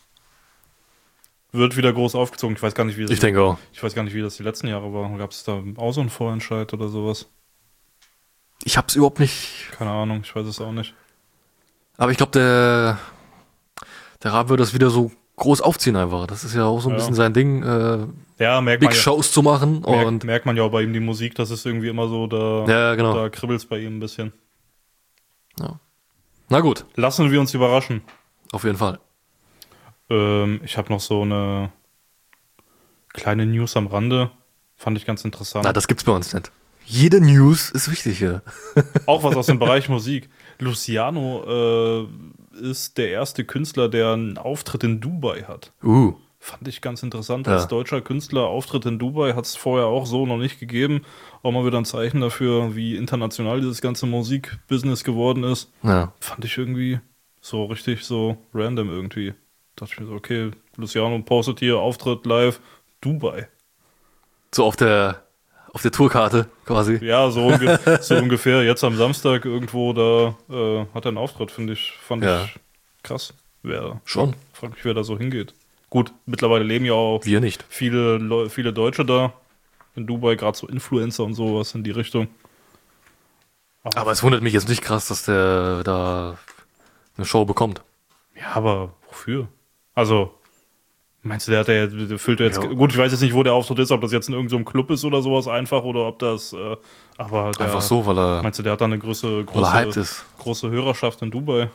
Wird wieder groß aufgezogen. Ich weiß gar nicht, wie das, ich denke auch. ich weiß gar nicht, wie das die letzten Jahre war. Gab es da auch so einen Vorentscheid oder sowas? Ich hab's überhaupt nicht. Keine Ahnung, ich weiß es auch nicht. Aber ich glaube, der Raab wird das wieder so groß aufziehen einfach. Das ist ja auch so ein Ja. bisschen sein Ding, Ja, merkt Big man ja. Shows zu machen. Und Merkt man ja auch bei ihm die Musik, das ist irgendwie immer so, ja, genau. da kribbelt's bei ihm ein bisschen. Ja. Na gut, Lassen wir uns überraschen. auf jeden Fall. Ich habe noch so eine kleine News am Rande. Fand ich ganz interessant. Na, das gibt's bei uns nicht. Jede News ist wichtig hier. Auch was aus dem Bereich Musik. Luciano ist der erste Künstler, der einen Auftritt in Dubai hat. Fand ich ganz interessant. Ja. Als deutscher Künstler Auftritt in Dubai hat es vorher auch so noch nicht gegeben. Auch mal wieder ein Zeichen dafür, wie international dieses ganze Musikbusiness geworden ist. Ja. Fand ich irgendwie so richtig so random irgendwie. Dachte ich mir so, okay, Luciano postet hier Auftritt live, Dubai. So auf der Tourkarte quasi. Ja, so ungefähr. Jetzt am Samstag irgendwo da hat er einen Auftritt, fand ich krass. Schon. Frag mich, wer da so hingeht. Gut, mittlerweile leben ja auch Wir nicht. viele Deutsche da in Dubai, gerade so Influencer und sowas in die Richtung. Aber es wundert mich jetzt nicht krass, dass der da eine Show bekommt. Ja, aber wofür? Also, meinst du, der füllt jetzt. Ja. Gut, ich weiß jetzt nicht, wo der Auftritt ist, ob das jetzt in irgendeinem Club ist oder sowas einfach oder ob das. Aber der, Einfach so, weil er Meinst du, der hat da eine große hyped ist. große Hörerschaft in Dubai?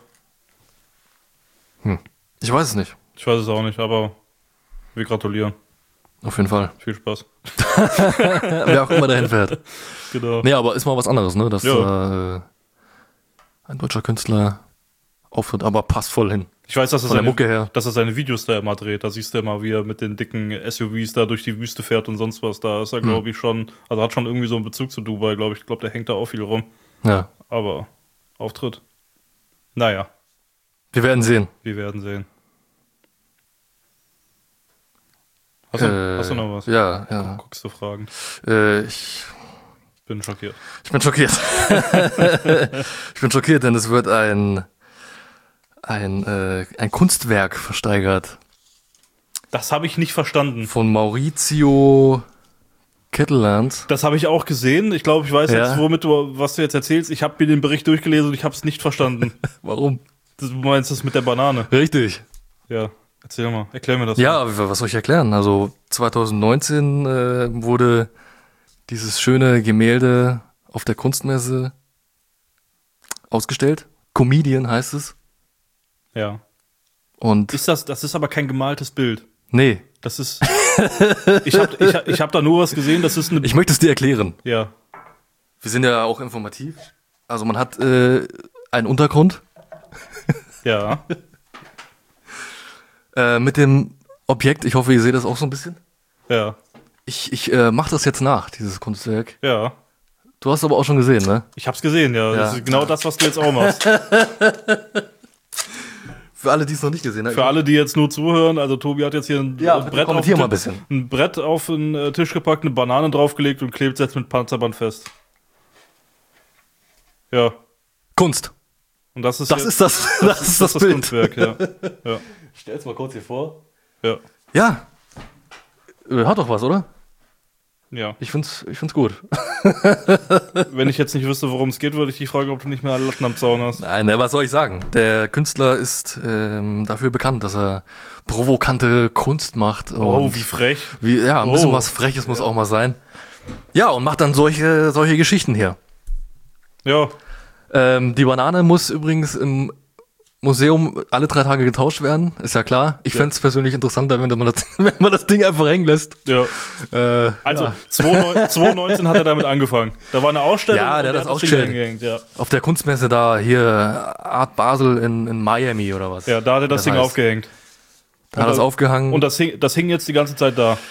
Ich weiß es nicht. Ich weiß es auch nicht, aber wir gratulieren. Auf jeden Fall. Viel Spaß. Wer auch immer dahin fährt. Genau. Nee, aber ist mal was anderes, ne? Dass Ja. ein deutscher Künstler auftritt, aber passt voll hin. Ich weiß, Von der Mucke her. dass er seine Videos da immer dreht. Da siehst du immer, wie er mit den dicken SUVs da durch die Wüste fährt und sonst was. Da ist er, glaube ich, schon, also hat schon irgendwie so einen Bezug zu Dubai, glaube ich. Ich glaube, der hängt da auch viel rum. Ja. Aber Auftritt? Naja, Wir werden sehen. wir werden sehen. Hast du noch was? Ja. Guckst du Fragen? Ich Bin schockiert. bin schockiert. Ich bin schockiert, denn es wird ein Kunstwerk versteigert Das habe ich nicht verstanden. von Maurizio Ketteland. Das habe ich auch gesehen. Ich glaube, ich weiß Ja. jetzt, was du jetzt erzählst. Ich habe mir den Bericht durchgelesen und ich habe es nicht verstanden. Warum? Du meinst das mit der Banane? Richtig. Ja, erzähl mal. Erklär mir das. Ja, was soll ich erklären? Also 2019 wurde dieses schöne Gemälde auf der Kunstmesse ausgestellt. Comedian heißt es. Ja. Und Das ist aber kein gemaltes Bild. nee, Das ist. Ich hab da nur was gesehen. Das ist eine. ich möchte es dir erklären. Ja. Wir sind ja auch informativ. Also man hat einen Untergrund Ja. mit dem Objekt. Ich hoffe, ihr seht das auch so ein bisschen. Ja. Ich mache das jetzt nach, dieses Kunstwerk. Ja. Du hast aber auch schon gesehen, ne? Ich hab's gesehen, ja. Das Ja. ist genau das, was du jetzt auch machst. Für alle, die es noch nicht gesehen haben. Für alle, die jetzt nur zuhören, also Tobi hat jetzt hier ein Ja, bitte kommentier mal ein bisschen. ein Brett auf den Tisch gepackt, eine Banane draufgelegt und klebt es jetzt mit Panzerband fest. Ja. Kunst. Und das ist Das jetzt, ist das Bild. Kunstwerk, ja. Ja. Stell's mal kurz hier vor. Ja. Ja. Hat doch was, oder? Ja. Ich find's gut. Wenn ich jetzt nicht wüsste, worum es geht, würde ich dich fragen, ob du nicht mehr alle Latten am Zaun hast. Nein, was soll ich sagen? Der Künstler ist dafür bekannt, dass er provokante Kunst macht. Oh, Und wie frech. ein bisschen Oh. was Freches muss auch mal sein. Ja, und macht dann solche Geschichten hier. Ja. Die Banane muss übrigens im Museum alle 3 Tage getauscht werden, ist ja klar. Ich fänd's persönlich interessanter, wenn man das Ding einfach hängen lässt. Ja. Also, 2019 hat er damit angefangen. Da war eine Ausstellung. Ja, der und hat das Ding ausgestellt. hingehängt, ja. Auf der Kunstmesse da, hier, Art Basel in Miami oder was. Ja, da hat er das Wer Ding weiß. aufgehängt. Da hat er es aufgehangen. Und das hing jetzt die ganze Zeit da.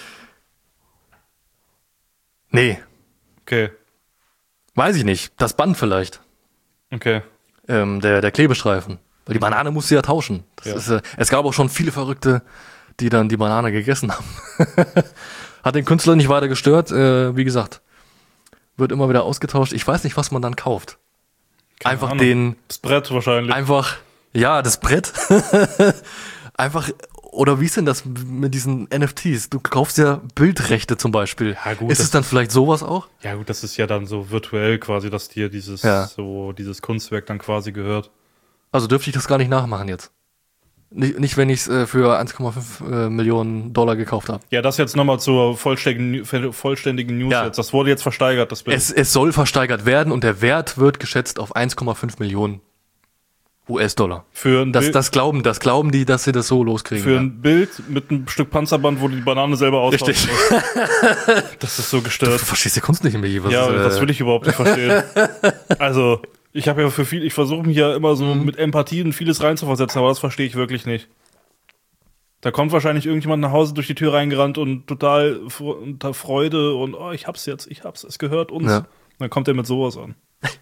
Nee, Okay. weiß ich nicht. Das Band vielleicht. Okay. Der Klebestreifen. Weil die Banane musst du ja tauschen. Ja. Es gab auch schon viele Verrückte, die dann die Banane gegessen haben. Hat den Künstler nicht weiter gestört. Wie gesagt, wird immer wieder ausgetauscht. Ich weiß nicht, was man dann kauft. Einfach Ahnung. Das Brett wahrscheinlich. das Brett. Einfach, oder wie ist denn das mit diesen NFTs? Du kaufst ja Bildrechte zum Beispiel. Ja, gut, ist es dann vielleicht sowas auch? Ja gut, das ist ja dann so virtuell quasi, dass dir dieses Kunstwerk dann quasi gehört. Also dürfte ich das gar nicht nachmachen jetzt. Nicht wenn ich es für 1,5 Millionen Dollar gekauft habe. Ja, das jetzt nochmal zur vollständigen News Ja. jetzt. Das wurde jetzt versteigert, das Bild. Es soll versteigert werden und der Wert wird geschätzt auf 1,5 Millionen US-Dollar. Für ein Bild, Das glauben die, dass sie das so loskriegen. für ein Bild mit einem Stück Panzerband, wo du die Banane selber austauschen Richtig. musst. Das ist so Du gestört. verstehst die Kunst nicht mehr. Ja, das will ich überhaupt nicht verstehen. Also, ich habe ja ich versuche mich ja immer so mit Empathie in vieles reinzuversetzen, aber das verstehe ich wirklich nicht. Da kommt wahrscheinlich irgendjemand nach Hause durch die Tür reingerannt und total unter Freude und ich hab's jetzt, es gehört uns. Ja. Und dann kommt er mit sowas an.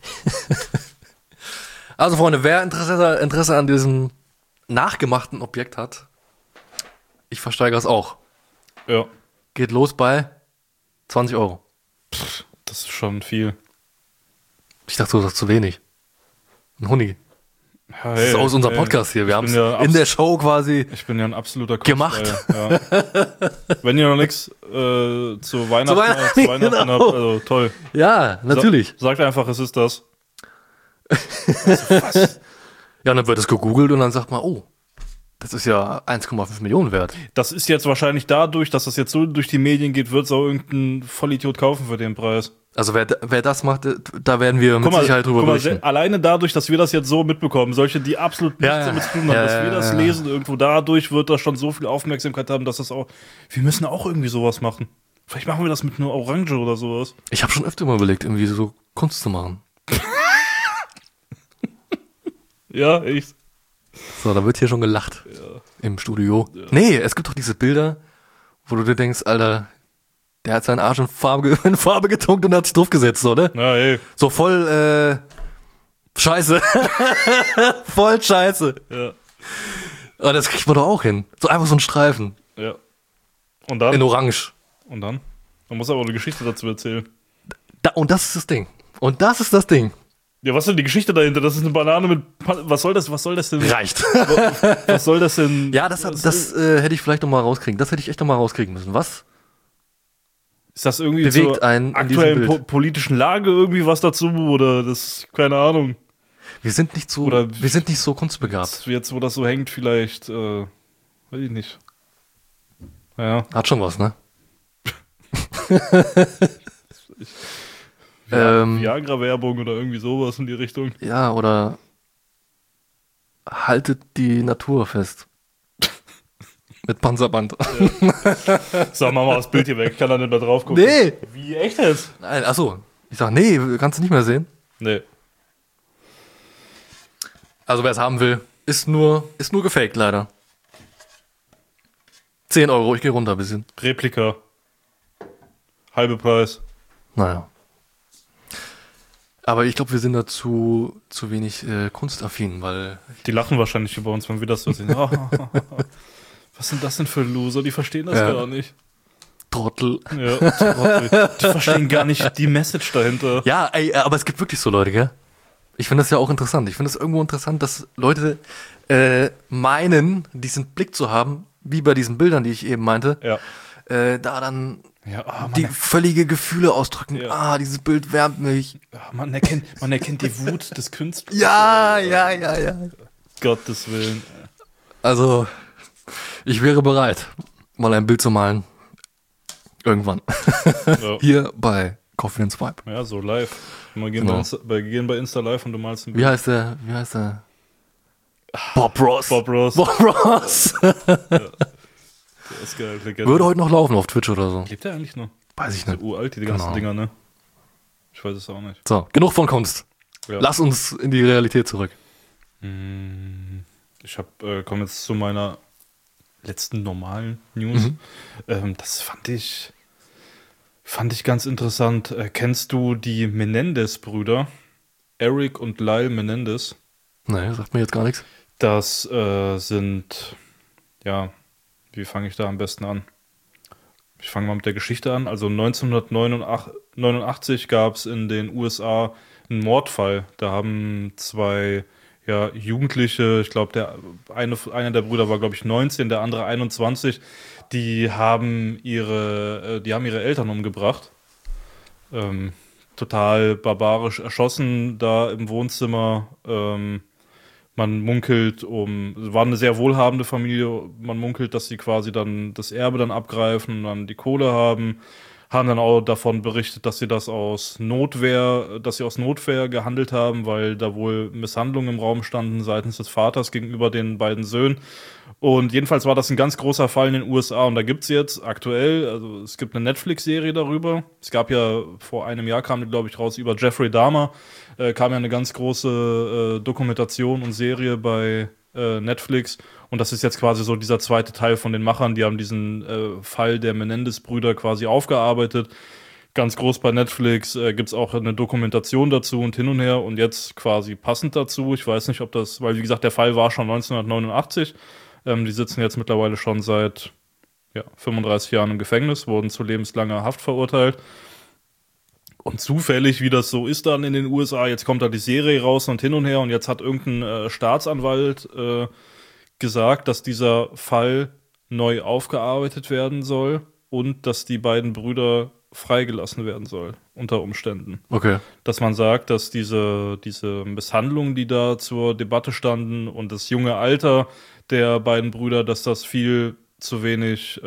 Also Freunde, wer Interesse an diesem nachgemachten Objekt hat, ich versteigere es auch. Ja, Geht los bei 20 Euro. das ist schon viel. Ich dachte, du sagst zu wenig. Ein Huni. Ja, Das ist aus unserem Podcast hier. Wir haben es bin ja in der Show quasi. Ich bin ja ein absoluter Gemacht. Ja. Wenn ihr noch nichts zu Weihnachten Weihnachten, genau. habt, also toll. Ja, natürlich. Sagt einfach, es ist das. Ja, und dann wird es gegoogelt und dann sagt man, oh, das ist ja 1,5 Millionen wert. Das ist jetzt wahrscheinlich dadurch, dass das jetzt so durch die Medien geht, wird es auch irgendein Vollidiot kaufen für den Preis. Also wer das macht, da werden wir mit Sicherheit drüber berichten. Alleine dadurch, dass wir das jetzt so mitbekommen, solche, die absolut nichts Ja, damit zu tun haben, ja, dass wir ja, das ja. lesen irgendwo, dadurch wird das schon so viel Aufmerksamkeit haben, dass das auch, wir müssen auch irgendwie sowas machen. Vielleicht machen wir das mit einer Orange oder sowas. Ich habe schon öfter mal überlegt, irgendwie so Kunst zu machen. Ja, echt. So, da wird hier schon gelacht im Studio. Ja. Nee, es gibt doch diese Bilder, wo du dir denkst, Alter, der hat seinen Arsch in Farbe getunkt und hat sich draufgesetzt, oder? Ja, ey. So voll, scheiße. Voll scheiße. Ja. Aber das kriegt man doch auch hin. So einfach so ein Streifen. Ja. Und dann? In Orange. Und dann? Man muss aber eine Geschichte dazu erzählen. Und das ist das Ding. Und das ist das Ding. Ja, was ist denn die Geschichte dahinter? Das ist eine Banane mit. Was soll das denn? Reicht. Was soll das denn? Ja, das hätte ich vielleicht noch mal rauskriegen. Das hätte ich echt noch mal rauskriegen müssen. Was Ist das irgendwie bewegt zur einen in diesem aktuellen Bild? politischen Lage irgendwie was dazu? Oder das, keine Ahnung. Wir sind nicht so, Oder- wir sind nicht so kunstbegabt. Jetzt, wo das so hängt, vielleicht, weiß ich nicht. Ja. Hat schon was, ne? Viagra-Werbung oder irgendwie sowas in die Richtung. Ja, oder haltet die Natur fest. Mit Panzerband. Sag mal das Bild hier weg, kann er nicht mehr drauf gucken. Nee! Wie, echt jetzt? Nein, achso. Ich sag, nee, kannst du nicht mehr sehen. Nee. Also wer es haben will, ist nur gefaked, leider. 10 Euro, ich gehe runter ein bisschen. Replika. Halbe Preis. Naja. Aber ich glaube, wir sind da zu wenig kunstaffin, weil Die lachen wahrscheinlich über uns, wenn wir das so sehen. Was sind das denn für Loser? Die verstehen das Ja. gar nicht. Trottel. Ja, Trottel. Die verstehen gar nicht die Message dahinter. Ja, ey, aber es gibt wirklich so Leute, gell? Ich finde das ja auch interessant. Ich finde es irgendwo interessant, dass Leute meinen, diesen Blick zu haben, wie bei diesen Bildern, die ich eben meinte, Ja. da dann Ja, die völlige Gefühle ausdrücken. Ja. Ah, dieses Bild wärmt mich. man erkennt die Wut des Künstlers. Ja. Gottes Willen. Also, ich wäre bereit, mal ein Bild zu malen. Irgendwann. Ja. Hier bei Coffee and Swipe. Ja, so live. Wir gehen, Genau. bei Insta live und du malst ein Wie heißt der? Bob Ross. Bob Ross. Bob Ross. Der ist geil. Legende. Würde heute noch laufen auf Twitch oder so. Lebt der eigentlich noch? Weiß ich So nicht. uralt, die Keine ganzen Ahnung. Dinger, ne? Ich weiß es auch nicht. So, genug von Kunst. Ja. Lass uns in die Realität zurück. Ich komme jetzt zu meiner letzten normalen News. Das fand ich ganz interessant. Kennst du die Menendez-Brüder? Eric und Lyle Menendez. Nee, sagt mir jetzt gar nichts. Das sind, ja, wie fange ich da am besten an? Ich fange mal mit der Geschichte an. Also 1989 gab es in den USA einen Mordfall. Da haben zwei Jugendliche, ich glaube, einer der Brüder war, glaube ich, 19, der andere 21, die haben ihre Eltern umgebracht. Total barbarisch erschossen da im Wohnzimmer. Man munkelt war eine sehr wohlhabende Familie, man munkelt, dass sie quasi dann das Erbe dann abgreifen und dann die Kohle haben dann auch davon berichtet, dass sie aus Notwehr gehandelt haben, weil da wohl Misshandlungen im Raum standen seitens des Vaters gegenüber den beiden Söhnen. Und jedenfalls war das ein ganz großer Fall in den USA und da gibt's jetzt aktuell, also es gibt eine Netflix-Serie darüber. Es gab ja vor einem Jahr, kam die, glaube ich, raus über Jeffrey Dahmer, kam ja eine ganz große Dokumentation und Serie bei Netflix und das ist jetzt quasi so dieser zweite Teil von den Machern, die haben diesen Fall der Menendez-Brüder quasi aufgearbeitet. Ganz groß bei Netflix gibt's auch eine Dokumentation dazu und hin und her und jetzt quasi passend dazu. Ich weiß nicht, ob das, weil wie gesagt, der Fall war schon 1989. Die sitzen jetzt mittlerweile schon seit 35 Jahren im Gefängnis, wurden zu lebenslanger Haft verurteilt. Und zufällig, wie das so ist dann in den USA, jetzt kommt da die Serie raus und hin und her und jetzt hat irgendein Staatsanwalt gesagt, dass dieser Fall neu aufgearbeitet werden soll und dass die beiden Brüder freigelassen werden soll, unter Umständen. Okay. Dass man sagt, dass diese Misshandlungen, die da zur Debatte standen und das junge Alter der beiden Brüder, dass das viel zu wenig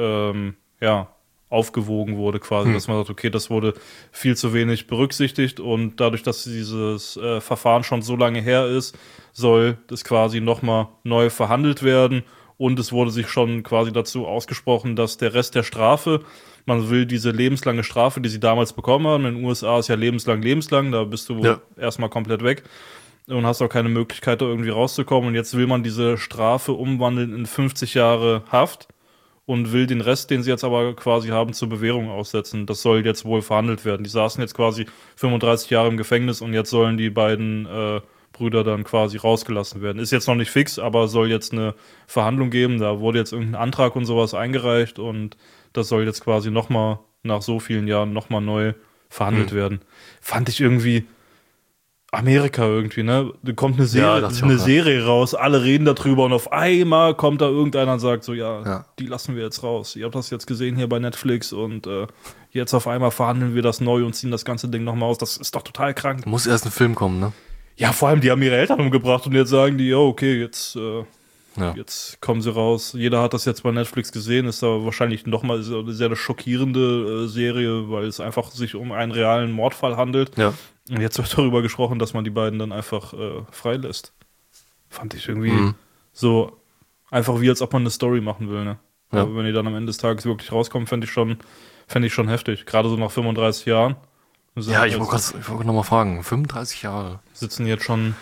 aufgewogen wurde quasi, dass man sagt, okay, das wurde viel zu wenig berücksichtigt und dadurch, dass dieses Verfahren schon so lange her ist, soll das quasi nochmal neu verhandelt werden und es wurde sich schon quasi dazu ausgesprochen, dass der Rest der Strafe, man will diese lebenslange Strafe, die sie damals bekommen haben, in den USA ist ja lebenslang, da bist du erstmal komplett weg und hast auch keine Möglichkeit, da irgendwie rauszukommen und jetzt will man diese Strafe umwandeln in 50 Jahre Haft und will den Rest, den sie jetzt aber quasi haben, zur Bewährung aussetzen. Das soll jetzt wohl verhandelt werden. Die saßen jetzt quasi 35 Jahre im Gefängnis und jetzt sollen die beiden Brüder dann quasi rausgelassen werden. Ist jetzt noch nicht fix, aber soll jetzt eine Verhandlung geben. Da wurde jetzt irgendein Antrag und sowas eingereicht und das soll jetzt quasi nochmal nach so vielen Jahren nochmal neu verhandelt werden. Fand ich irgendwie Amerika irgendwie, ne? Da kommt eine Serie, Ja, das ist auch eine klar. Serie raus, alle reden darüber und auf einmal kommt da irgendeiner und sagt so, Ja. die lassen wir jetzt raus. Ihr habt das jetzt gesehen hier bei Netflix und jetzt auf einmal verhandeln wir das neu und ziehen das ganze Ding nochmal aus. Das ist doch total krank. Muss erst ein Film kommen, ne? Ja, vor allem, die haben ihre Eltern umgebracht und jetzt sagen die, okay, Ja. jetzt kommen sie raus. Jeder hat das jetzt bei Netflix gesehen, ist da wahrscheinlich nochmal eine sehr schockierende Serie, weil es einfach sich um einen realen Mordfall handelt. Ja. Und jetzt wird darüber gesprochen, dass man die beiden dann einfach freilässt. Fand ich irgendwie so einfach wie als ob man eine Story machen will, ne? Ja. Aber wenn die dann am Ende des Tages wirklich rauskommen, fände ich schon heftig. Gerade so nach 35 Jahren. Wir Ja, ich jetzt- wollte noch mal fragen. 35 Jahre. sitzen die jetzt schon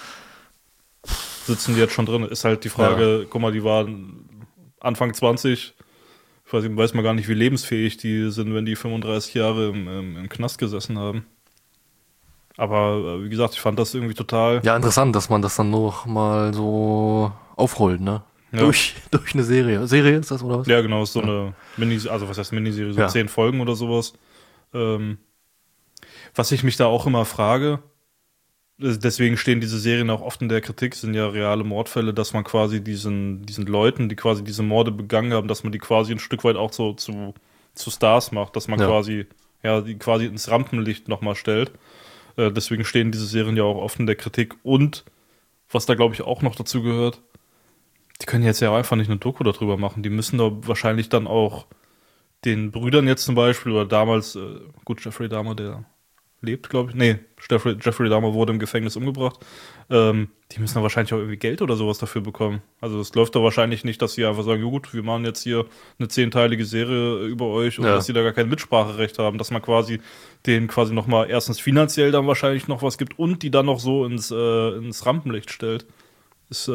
drin. Ist halt die Frage, guck mal, die waren Anfang 20, weiß man gar nicht, wie lebensfähig die sind, wenn die 35 Jahre im Knast gesessen haben. Aber wie gesagt, ich fand das irgendwie total. Ja, interessant, dass man das dann noch mal so aufrollt, ne? Ja. Durch eine Serie. Serie ist das, oder was? Ja, genau, ist so eine also was heißt Miniserie, so Ja. 10 Folgen oder sowas. Was ich mich da auch immer frage, deswegen stehen diese Serien auch oft in der Kritik, sind ja reale Mordfälle, dass man quasi diesen Leuten, die quasi diese Morde begangen haben, dass man die quasi ein Stück weit auch so zu Stars macht, dass man Ja. die quasi ins Rampenlicht nochmal stellt. Deswegen stehen diese Serien ja auch oft in der Kritik. Und was da, glaube ich, auch noch dazu gehört, die können jetzt ja auch einfach nicht eine Doku darüber machen. Die müssen da wahrscheinlich dann auch den Brüdern jetzt zum Beispiel oder damals, gut, Jeffrey Dahmer, der lebt, glaube ich. Nee, Jeffrey Dahmer wurde im Gefängnis umgebracht. Die müssen da wahrscheinlich auch irgendwie Geld oder sowas dafür bekommen. Also es läuft da wahrscheinlich nicht, dass sie einfach sagen, ja gut, wir machen jetzt hier eine 10-teilige Serie über euch und Ja. dass sie da gar kein Mitspracherecht haben, dass man quasi denen quasi nochmal erstens finanziell dann wahrscheinlich noch was gibt und die dann noch so ins Rampenlicht stellt. Ist,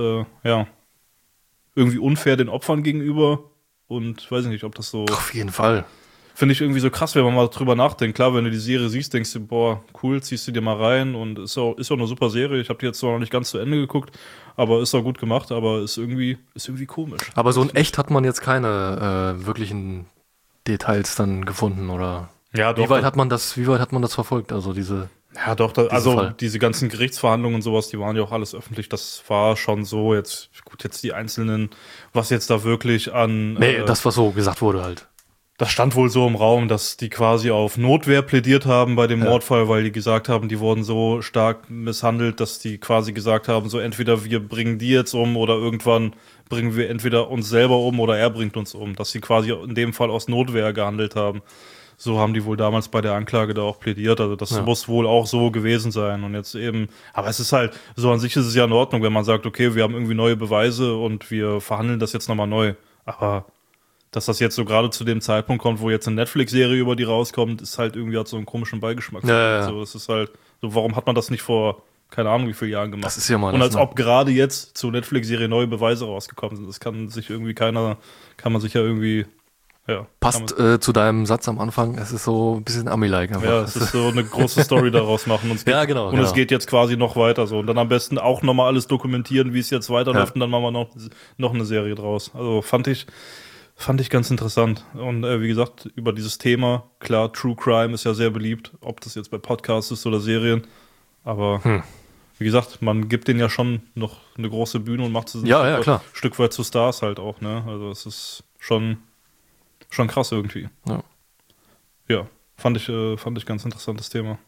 irgendwie unfair den Opfern gegenüber und weiß ich nicht, ob das so... Auf jeden Fall. Finde ich irgendwie so krass, wenn man mal drüber nachdenkt. Klar, wenn du die Serie siehst, denkst du, boah, cool, ziehst du dir mal rein und ist auch eine super Serie. Ich habe die jetzt zwar noch nicht ganz zu Ende geguckt, aber ist auch gut gemacht, aber ist irgendwie komisch. Aber so in echt hat man jetzt keine wirklichen Details dann gefunden, oder? Ja, Wie weit hat man das verfolgt? Also diese. Ja, doch, Fall. diese ganzen Gerichtsverhandlungen und sowas, die waren ja auch alles öffentlich. Das war schon so, jetzt die einzelnen, was jetzt da wirklich an... Nee, das, was so gesagt wurde halt. Das stand wohl so im Raum, dass die quasi auf Notwehr plädiert haben bei dem Mordfall, weil die gesagt haben, die wurden so stark misshandelt, dass die quasi gesagt haben, so entweder wir bringen die jetzt um oder irgendwann bringen wir entweder uns selber um oder er bringt uns um. Dass sie quasi in dem Fall aus Notwehr gehandelt haben. So haben die wohl damals bei der Anklage da auch plädiert. Also das muss wohl auch so gewesen sein. Und jetzt eben, aber es ist halt, so an sich ist es ja in Ordnung, wenn man sagt, okay, wir haben irgendwie neue Beweise und wir verhandeln das jetzt nochmal neu. Aber dass das jetzt so gerade zu dem Zeitpunkt kommt, wo jetzt eine Netflix-Serie über die rauskommt, ist halt irgendwie hat so einen komischen Beigeschmack. Ja. So, es ist halt, so, warum hat man das nicht vor, keine Ahnung, wie viele Jahren gemacht? Das ist ja mal Und das, als ne? ob gerade jetzt zur Netflix-Serie neue Beweise rausgekommen sind. Das kann man sich ja irgendwie, ja. Passt zu deinem Satz am Anfang. Es ist so ein bisschen Ami-like einfach. Ja, es ist so eine große Story daraus machen. Und es geht, Ja, genau, Und genau. es geht jetzt quasi noch weiter so. Und dann am besten auch nochmal alles dokumentieren, wie es jetzt weiterläuft. Ja. Und dann machen wir noch eine Serie draus. Also fand ich ganz interessant. Und wie gesagt, über dieses Thema, klar, True Crime ist ja sehr beliebt, ob das jetzt bei Podcasts ist oder Serien. Aber wie gesagt, man gibt denen ja schon noch eine große Bühne und macht sie ein Stück weit zu Stars halt auch. Ne? Also es ist schon krass irgendwie. Ja, fand ich ganz interessantes Thema.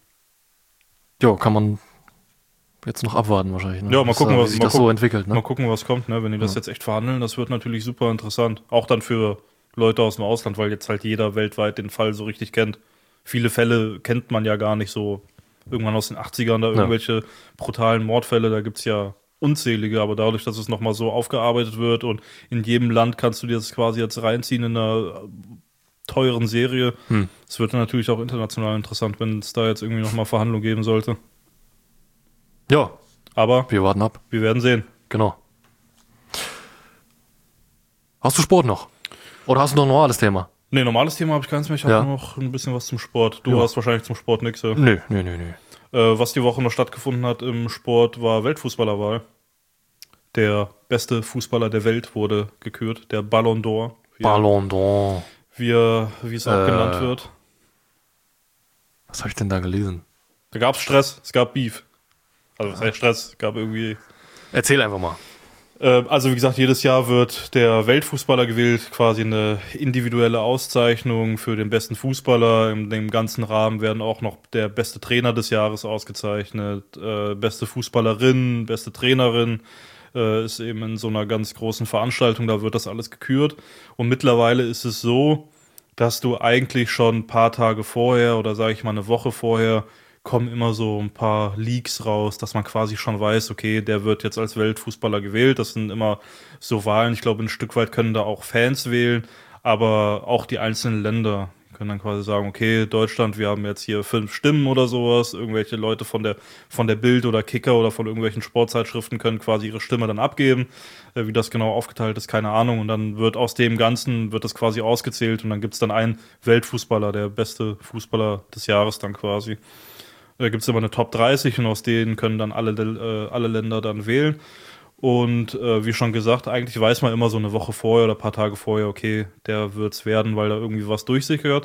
Ja, kann man jetzt noch abwarten wahrscheinlich. Ne? Ja, mal gucken, wie was sich das so entwickelt. Ne? Mal gucken, was kommt, ne? Wenn die das jetzt echt verhandeln, das wird natürlich super interessant. Auch dann für Leute aus dem Ausland, weil jetzt halt jeder weltweit den Fall so richtig kennt. Viele Fälle kennt man ja gar nicht so. Irgendwann aus den 80ern da irgendwelche brutalen Mordfälle, da gibt's ja unzählige, aber dadurch, dass es nochmal so aufgearbeitet wird und in jedem Land kannst du dir das quasi jetzt reinziehen in einer teuren Serie. Es wird dann natürlich auch international interessant, wenn es da jetzt irgendwie nochmal Verhandlungen geben sollte. Ja, Aber wir warten ab. wir werden sehen. Genau. Hast du Sport noch? Oder hast du noch ein normales Thema? Nee, normales Thema habe ich keins mehr. Ich habe noch ein bisschen was zum Sport. Du hast wahrscheinlich zum Sport nichts. Ja? Nö. Was die Woche noch stattgefunden hat im Sport, war Weltfußballerwahl. Der beste Fußballer der Welt wurde gekürt, der Ballon d'Or. Ballon d'Or. Wie es auch genannt wird. Was habe ich denn da gelesen? Da gab es Stress, es gab Beef. Also was heißt Stress? Gab irgendwie... Erzähl einfach mal. Also wie gesagt, jedes Jahr wird der Weltfußballer gewählt, quasi eine individuelle Auszeichnung für den besten Fußballer. In dem ganzen Rahmen werden auch noch der beste Trainer des Jahres ausgezeichnet, beste Fußballerin, beste Trainerin. Ist eben in so einer ganz großen Veranstaltung, da wird das alles gekürt. Und mittlerweile ist es so, dass du eigentlich schon ein paar Tage vorher oder sage ich mal eine Woche vorher kommen immer so ein paar Leaks raus, dass man quasi schon weiß, okay, der wird jetzt als Weltfußballer gewählt. Das sind immer so Wahlen. Ich glaube, ein Stück weit können da auch Fans wählen, aber auch die einzelnen Länder können dann quasi sagen, okay, Deutschland, wir haben jetzt hier 5 Stimmen oder sowas. Irgendwelche Leute von der Bild oder Kicker oder von irgendwelchen Sportzeitschriften können quasi ihre Stimme dann abgeben. Wie das genau aufgeteilt ist, keine Ahnung. Und dann wird aus dem Ganzen, wird das quasi ausgezählt und dann gibt es dann einen Weltfußballer, der beste Fußballer des Jahres dann quasi. Da gibt es immer eine Top 30 und aus denen können dann alle Länder dann wählen. Und wie schon gesagt, eigentlich weiß man immer so eine Woche vorher oder ein paar Tage vorher, okay, der wird's werden, weil da irgendwie was durchsickert.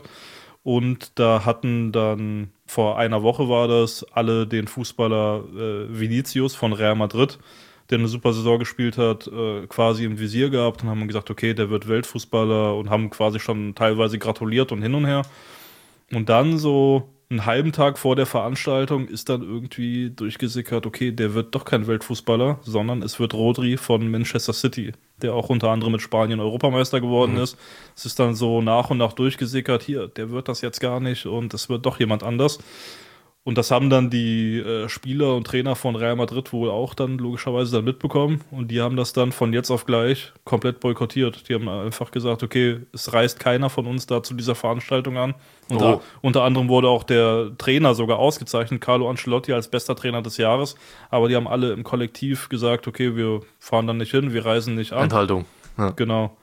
Und da hatten dann, vor einer Woche war das, alle den Fußballer Vinicius von Real Madrid, der eine super Saison gespielt hat, quasi im Visier gehabt und haben gesagt, okay, der wird Weltfußballer und haben quasi schon teilweise gratuliert und hin und her. Und dann so einen halben Tag vor der Veranstaltung ist dann irgendwie durchgesickert, okay, der wird doch kein Weltfußballer, sondern es wird Rodri von Manchester City, der auch unter anderem mit Spanien Europameister geworden ist. Es ist dann so nach und nach durchgesickert, hier, der wird das jetzt gar nicht und es wird doch jemand anders. Und das haben dann die Spieler und Trainer von Real Madrid wohl auch dann logischerweise dann mitbekommen. Und die haben das dann von jetzt auf gleich komplett boykottiert. Die haben einfach gesagt, okay, es reist keiner von uns da zu dieser Veranstaltung an. Und unter anderem wurde auch der Trainer sogar ausgezeichnet, Carlo Ancelotti, als bester Trainer des Jahres. Aber die haben alle im Kollektiv gesagt, okay, wir fahren dann nicht hin, wir reisen nicht an. Enthaltung. Ja. Genau.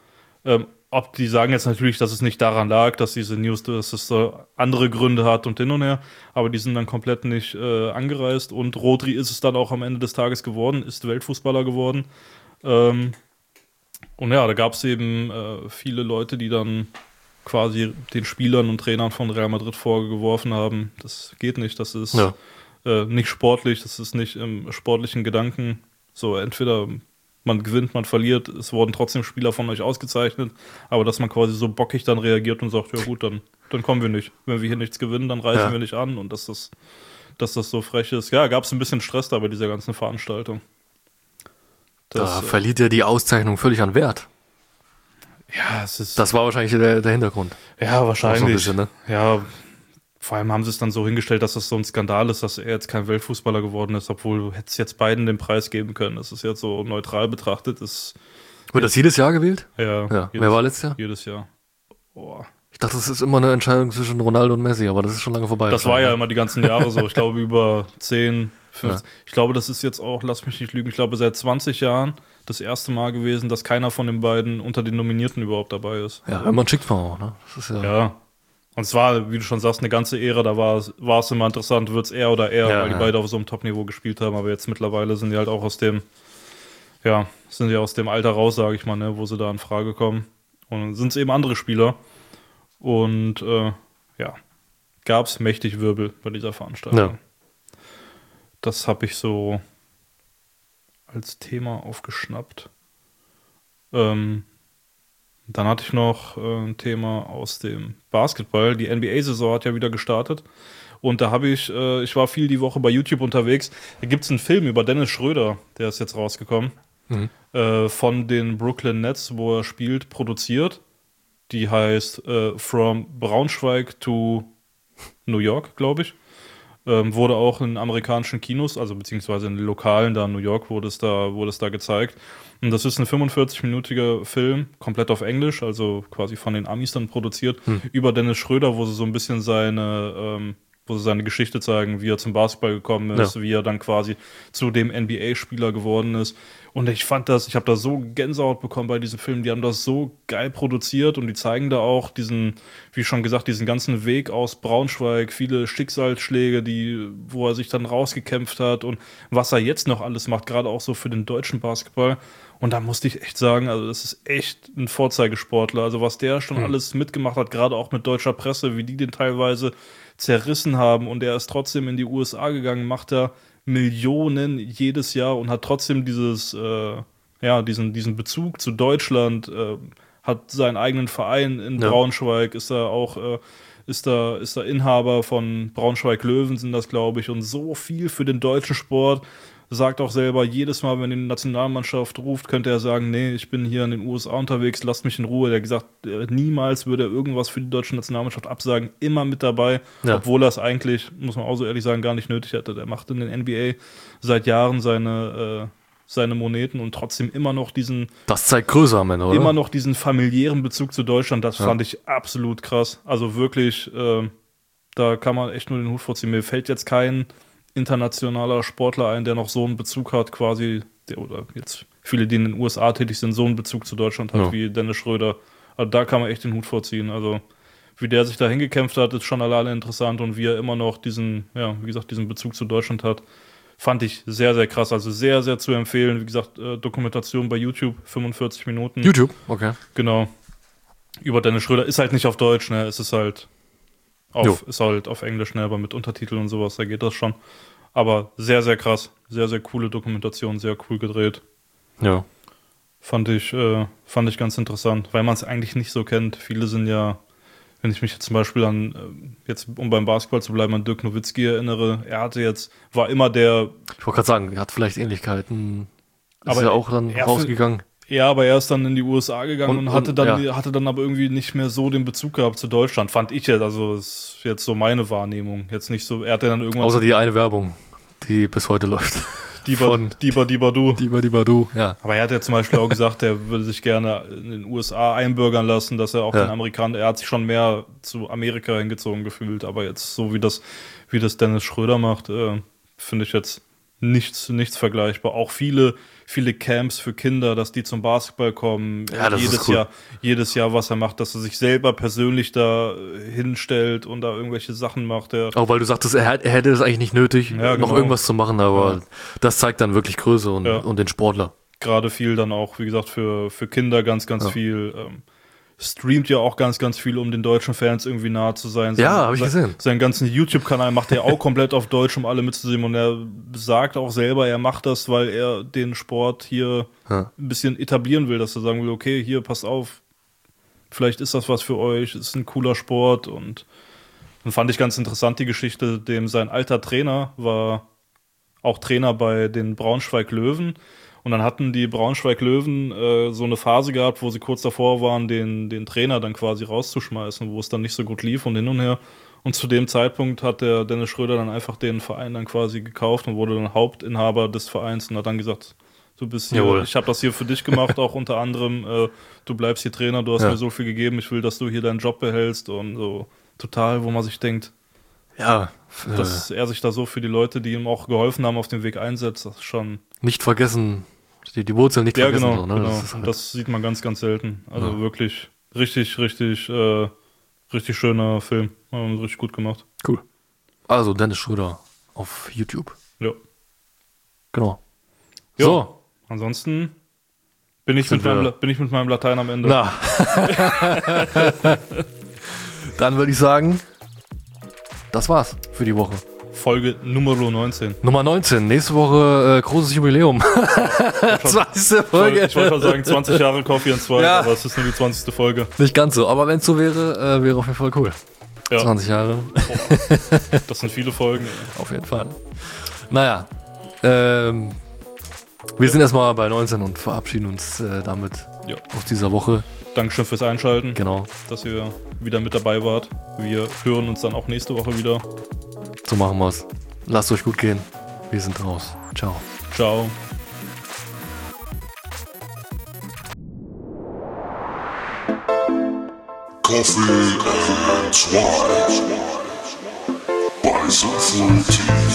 Ob die sagen jetzt natürlich, dass es nicht daran lag, dass diese News, dass es so andere Gründe hat und hin und her, aber die sind dann komplett nicht angereist und Rodri ist es dann auch am Ende des Tages geworden, ist Weltfußballer geworden. Und ja, da gab es eben viele Leute, die dann quasi den Spielern und Trainern von Real Madrid vorgeworfen haben, das geht nicht, das ist nicht sportlich, das ist nicht im sportlichen Gedanken. So, entweder man gewinnt, man verliert, es wurden trotzdem Spieler von euch ausgezeichnet, aber dass man quasi so bockig dann reagiert und sagt, ja gut, dann kommen wir nicht. Wenn wir hier nichts gewinnen, dann reisen wir nicht an und dass das so frech ist. Ja, gab es ein bisschen Stress da bei dieser ganzen Veranstaltung. Da verliert ja die Auszeichnung völlig an Wert. Ja, es ist... Das war wahrscheinlich der Hintergrund. Ja, wahrscheinlich. So ein bisschen, ne? Ja, vor allem haben sie es dann so hingestellt, dass das so ein Skandal ist, dass er jetzt kein Weltfußballer geworden ist, obwohl du hättest jetzt beiden den Preis geben können. Das ist jetzt so neutral betrachtet. Wird das jedes Jahr gewählt? Ja. Wer war letztes Jahr? Jedes Jahr. Boah. Ich dachte, das ist immer eine Entscheidung zwischen Ronaldo und Messi, aber das ist schon lange vorbei. Das war ja immer die ganzen Jahre so. Ich glaube über 10, 15. Ja. Ich glaube, das ist jetzt auch, lass mich nicht lügen, ich glaube seit 20 Jahren das erste Mal gewesen, dass keiner von den beiden unter den Nominierten überhaupt dabei ist. Ja, man schickt man auch, ne? Das ist ja. Und es war, wie du schon sagst, eine ganze Ära, da war es immer interessant, wird es er oder er, weil die beide auf so einem Top-Niveau gespielt haben, aber jetzt mittlerweile sind die halt auch aus dem Alter raus, sage ich mal, ne, wo sie da in Frage kommen. Und dann sind es eben andere Spieler. Und gab es mächtig Wirbel bei dieser Veranstaltung. Ja. Das habe ich so als Thema aufgeschnappt. Dann hatte ich noch ein Thema aus dem Basketball. Die NBA-Saison hat ja wieder gestartet. Und da habe ich war viel die Woche bei YouTube unterwegs. Da gibt es einen Film über Dennis Schröder, der ist jetzt rausgekommen. Von den Brooklyn Nets, wo er spielt, produziert. Die heißt From Braunschweig to New York, glaube ich. Wurde auch in amerikanischen Kinos, also beziehungsweise in den Lokalen da in New York wurde es da gezeigt. Und das ist ein 45-minütiger Film, komplett auf Englisch, also quasi von den Amis dann produziert, über Dennis Schröder, wo sie so ein bisschen seine Geschichte zeigen, wie er zum Basketball gekommen ist, wie er dann quasi zu dem NBA-Spieler geworden ist. Und ich habe da so Gänsehaut bekommen bei diesem Film, die haben das so geil produziert und die zeigen da auch diesen, wie schon gesagt, diesen ganzen Weg aus Braunschweig, viele Schicksalsschläge, wo er sich dann rausgekämpft hat und was er jetzt noch alles macht, gerade auch so für den deutschen Basketball. Und da musste ich echt sagen, also das ist echt ein Vorzeigesportler, also was der schon alles mitgemacht hat, gerade auch mit deutscher Presse, wie die den teilweise zerrissen haben und er ist trotzdem in die USA gegangen, macht da Millionen jedes Jahr und hat trotzdem diesen Bezug zu Deutschland, hat seinen eigenen Verein in Braunschweig, ist da auch ist da Inhaber von Braunschweig Löwen, sind das, glaube ich, und so viel für den deutschen Sport. Sagt auch selber, jedes Mal, wenn die Nationalmannschaft ruft, könnte er sagen, nee, ich bin hier in den USA unterwegs, lasst mich in Ruhe. Der hat gesagt, niemals würde er irgendwas für die deutsche Nationalmannschaft absagen, immer mit dabei, obwohl er es eigentlich, muss man auch so ehrlich sagen, gar nicht nötig hätte. Der macht in den NBA seit Jahren seine Moneten und trotzdem immer noch Das zeigt Größe am Ende, oder? Immer noch diesen familiären Bezug zu Deutschland, das fand ich absolut krass. Also wirklich, da kann man echt nur den Hut vorziehen. Mir fällt jetzt kein internationaler Sportler ein, der noch so einen Bezug hat, quasi, oder jetzt viele, die in den USA tätig sind, so einen Bezug zu Deutschland hat wie Dennis Schröder. Also da kann man echt den Hut vorziehen. Also wie der sich da hingekämpft hat, ist schon alleine interessant und wie er immer noch diesen Bezug zu Deutschland hat, fand ich sehr, sehr krass. Also sehr, sehr zu empfehlen. Wie gesagt, Dokumentation bei YouTube, 45 Minuten. YouTube, okay. Genau. Über Dennis Schröder. Ist halt nicht auf Deutsch, ne? Es ist halt auf Englisch, ne? Aber mit Untertiteln und sowas, da geht das schon. Aber sehr, sehr krass. Sehr, sehr coole Dokumentation, sehr cool gedreht. Ja. Fand ich ganz interessant, weil man es eigentlich nicht so kennt. Viele sind ja, wenn ich mich jetzt zum Beispiel jetzt um beim Basketball zu bleiben, an Dirk Nowitzki erinnere, war immer der... Ich wollte gerade sagen, er hat vielleicht Ähnlichkeiten. Ist Aber ja auch dann rausgegangen. Ja, aber er ist dann in die USA gegangen und hatte dann aber irgendwie nicht mehr so den Bezug gehabt zu Deutschland, fand ich jetzt. Also ist jetzt so meine Wahrnehmung. Jetzt nicht so, er hatte dann irgendwann... Außer die eine Werbung, die bis heute läuft. Diba-Du. Ja. Aber er hat ja zum Beispiel auch gesagt, er würde sich gerne in den USA einbürgern lassen, dass er auch den Amerikanern, er hat sich schon mehr zu Amerika hingezogen gefühlt, aber jetzt so wie das Dennis Schröder macht, finde ich jetzt nichts vergleichbar. Auch viele Camps für Kinder, dass die zum Basketball kommen. Ja, das ist cool. Jedes Jahr, was er macht, dass er sich selber persönlich da hinstellt und da irgendwelche Sachen macht. Auch weil du sagtest, er hätte es eigentlich nicht nötig, noch irgendwas zu machen, aber das zeigt dann wirklich Größe und den Sportler. Gerade viel dann auch, wie gesagt, für Kinder ganz viel. Streamt ja auch ganz viel, um den deutschen Fans irgendwie nahe zu sein. Habe ich gesehen. Seinen ganzen YouTube-Kanal macht er auch komplett auf Deutsch, um alle mitzusehen. Und er sagt auch selber, er macht das, weil er den Sport hier ein bisschen etablieren will, dass er sagen will, okay, hier, passt auf, vielleicht ist das was für euch, ist ein cooler Sport. Und dann fand ich ganz interessant die Geschichte, sein alter Trainer war auch Trainer bei den Braunschweig Löwen. Und dann hatten die Braunschweig Löwen so eine Phase gehabt, wo sie kurz davor waren, den Trainer dann quasi rauszuschmeißen, wo es dann nicht so gut lief und hin und her. Und zu dem Zeitpunkt hat der Dennis Schröder dann einfach den Verein dann quasi gekauft und wurde dann Hauptinhaber des Vereins und hat dann gesagt, du bist hier, ich habe das hier für dich gemacht, auch unter anderem, du bleibst hier Trainer, du hast mir so viel gegeben, ich will, dass du hier deinen Job behältst und so total, wo man sich denkt, dass er sich da so für die Leute, die ihm auch geholfen haben, auf dem Weg einsetzt, das ist schon... Nicht vergessen, die Wurzeln nicht vergessen. Genau, so, ne? genau. Das sieht man ganz selten. Also wirklich richtig schöner Film. Richtig gut gemacht. Cool. Also Dennis Schröder auf YouTube. Ja. Genau. Jo. So. Ansonsten bin ich mit meinem Latein am Ende. Na. Dann würde ich sagen, das war's für die Woche. Folge Nummer 19. Nummer 19. Nächste Woche großes Jubiläum. 20. Folge. Ich wollte schon sagen 20 Jahre Coffee and Swipe, aber es ist nur die 20. Folge. Nicht ganz so, aber wenn es so wäre, wäre auf jeden Fall cool. Ja. 20 Jahre. Das sind viele Folgen. Auf jeden Fall. Naja, wir sind erstmal bei 19 und verabschieden uns damit aus dieser Woche. Dankeschön fürs Einschalten. Genau. Dass ihr wieder mit dabei wart. Wir hören uns dann auch nächste Woche wieder. So machen wir's. Lasst euch gut gehen. Wir sind raus. Ciao. Ciao. Coffee and Swipe by Soulful TV.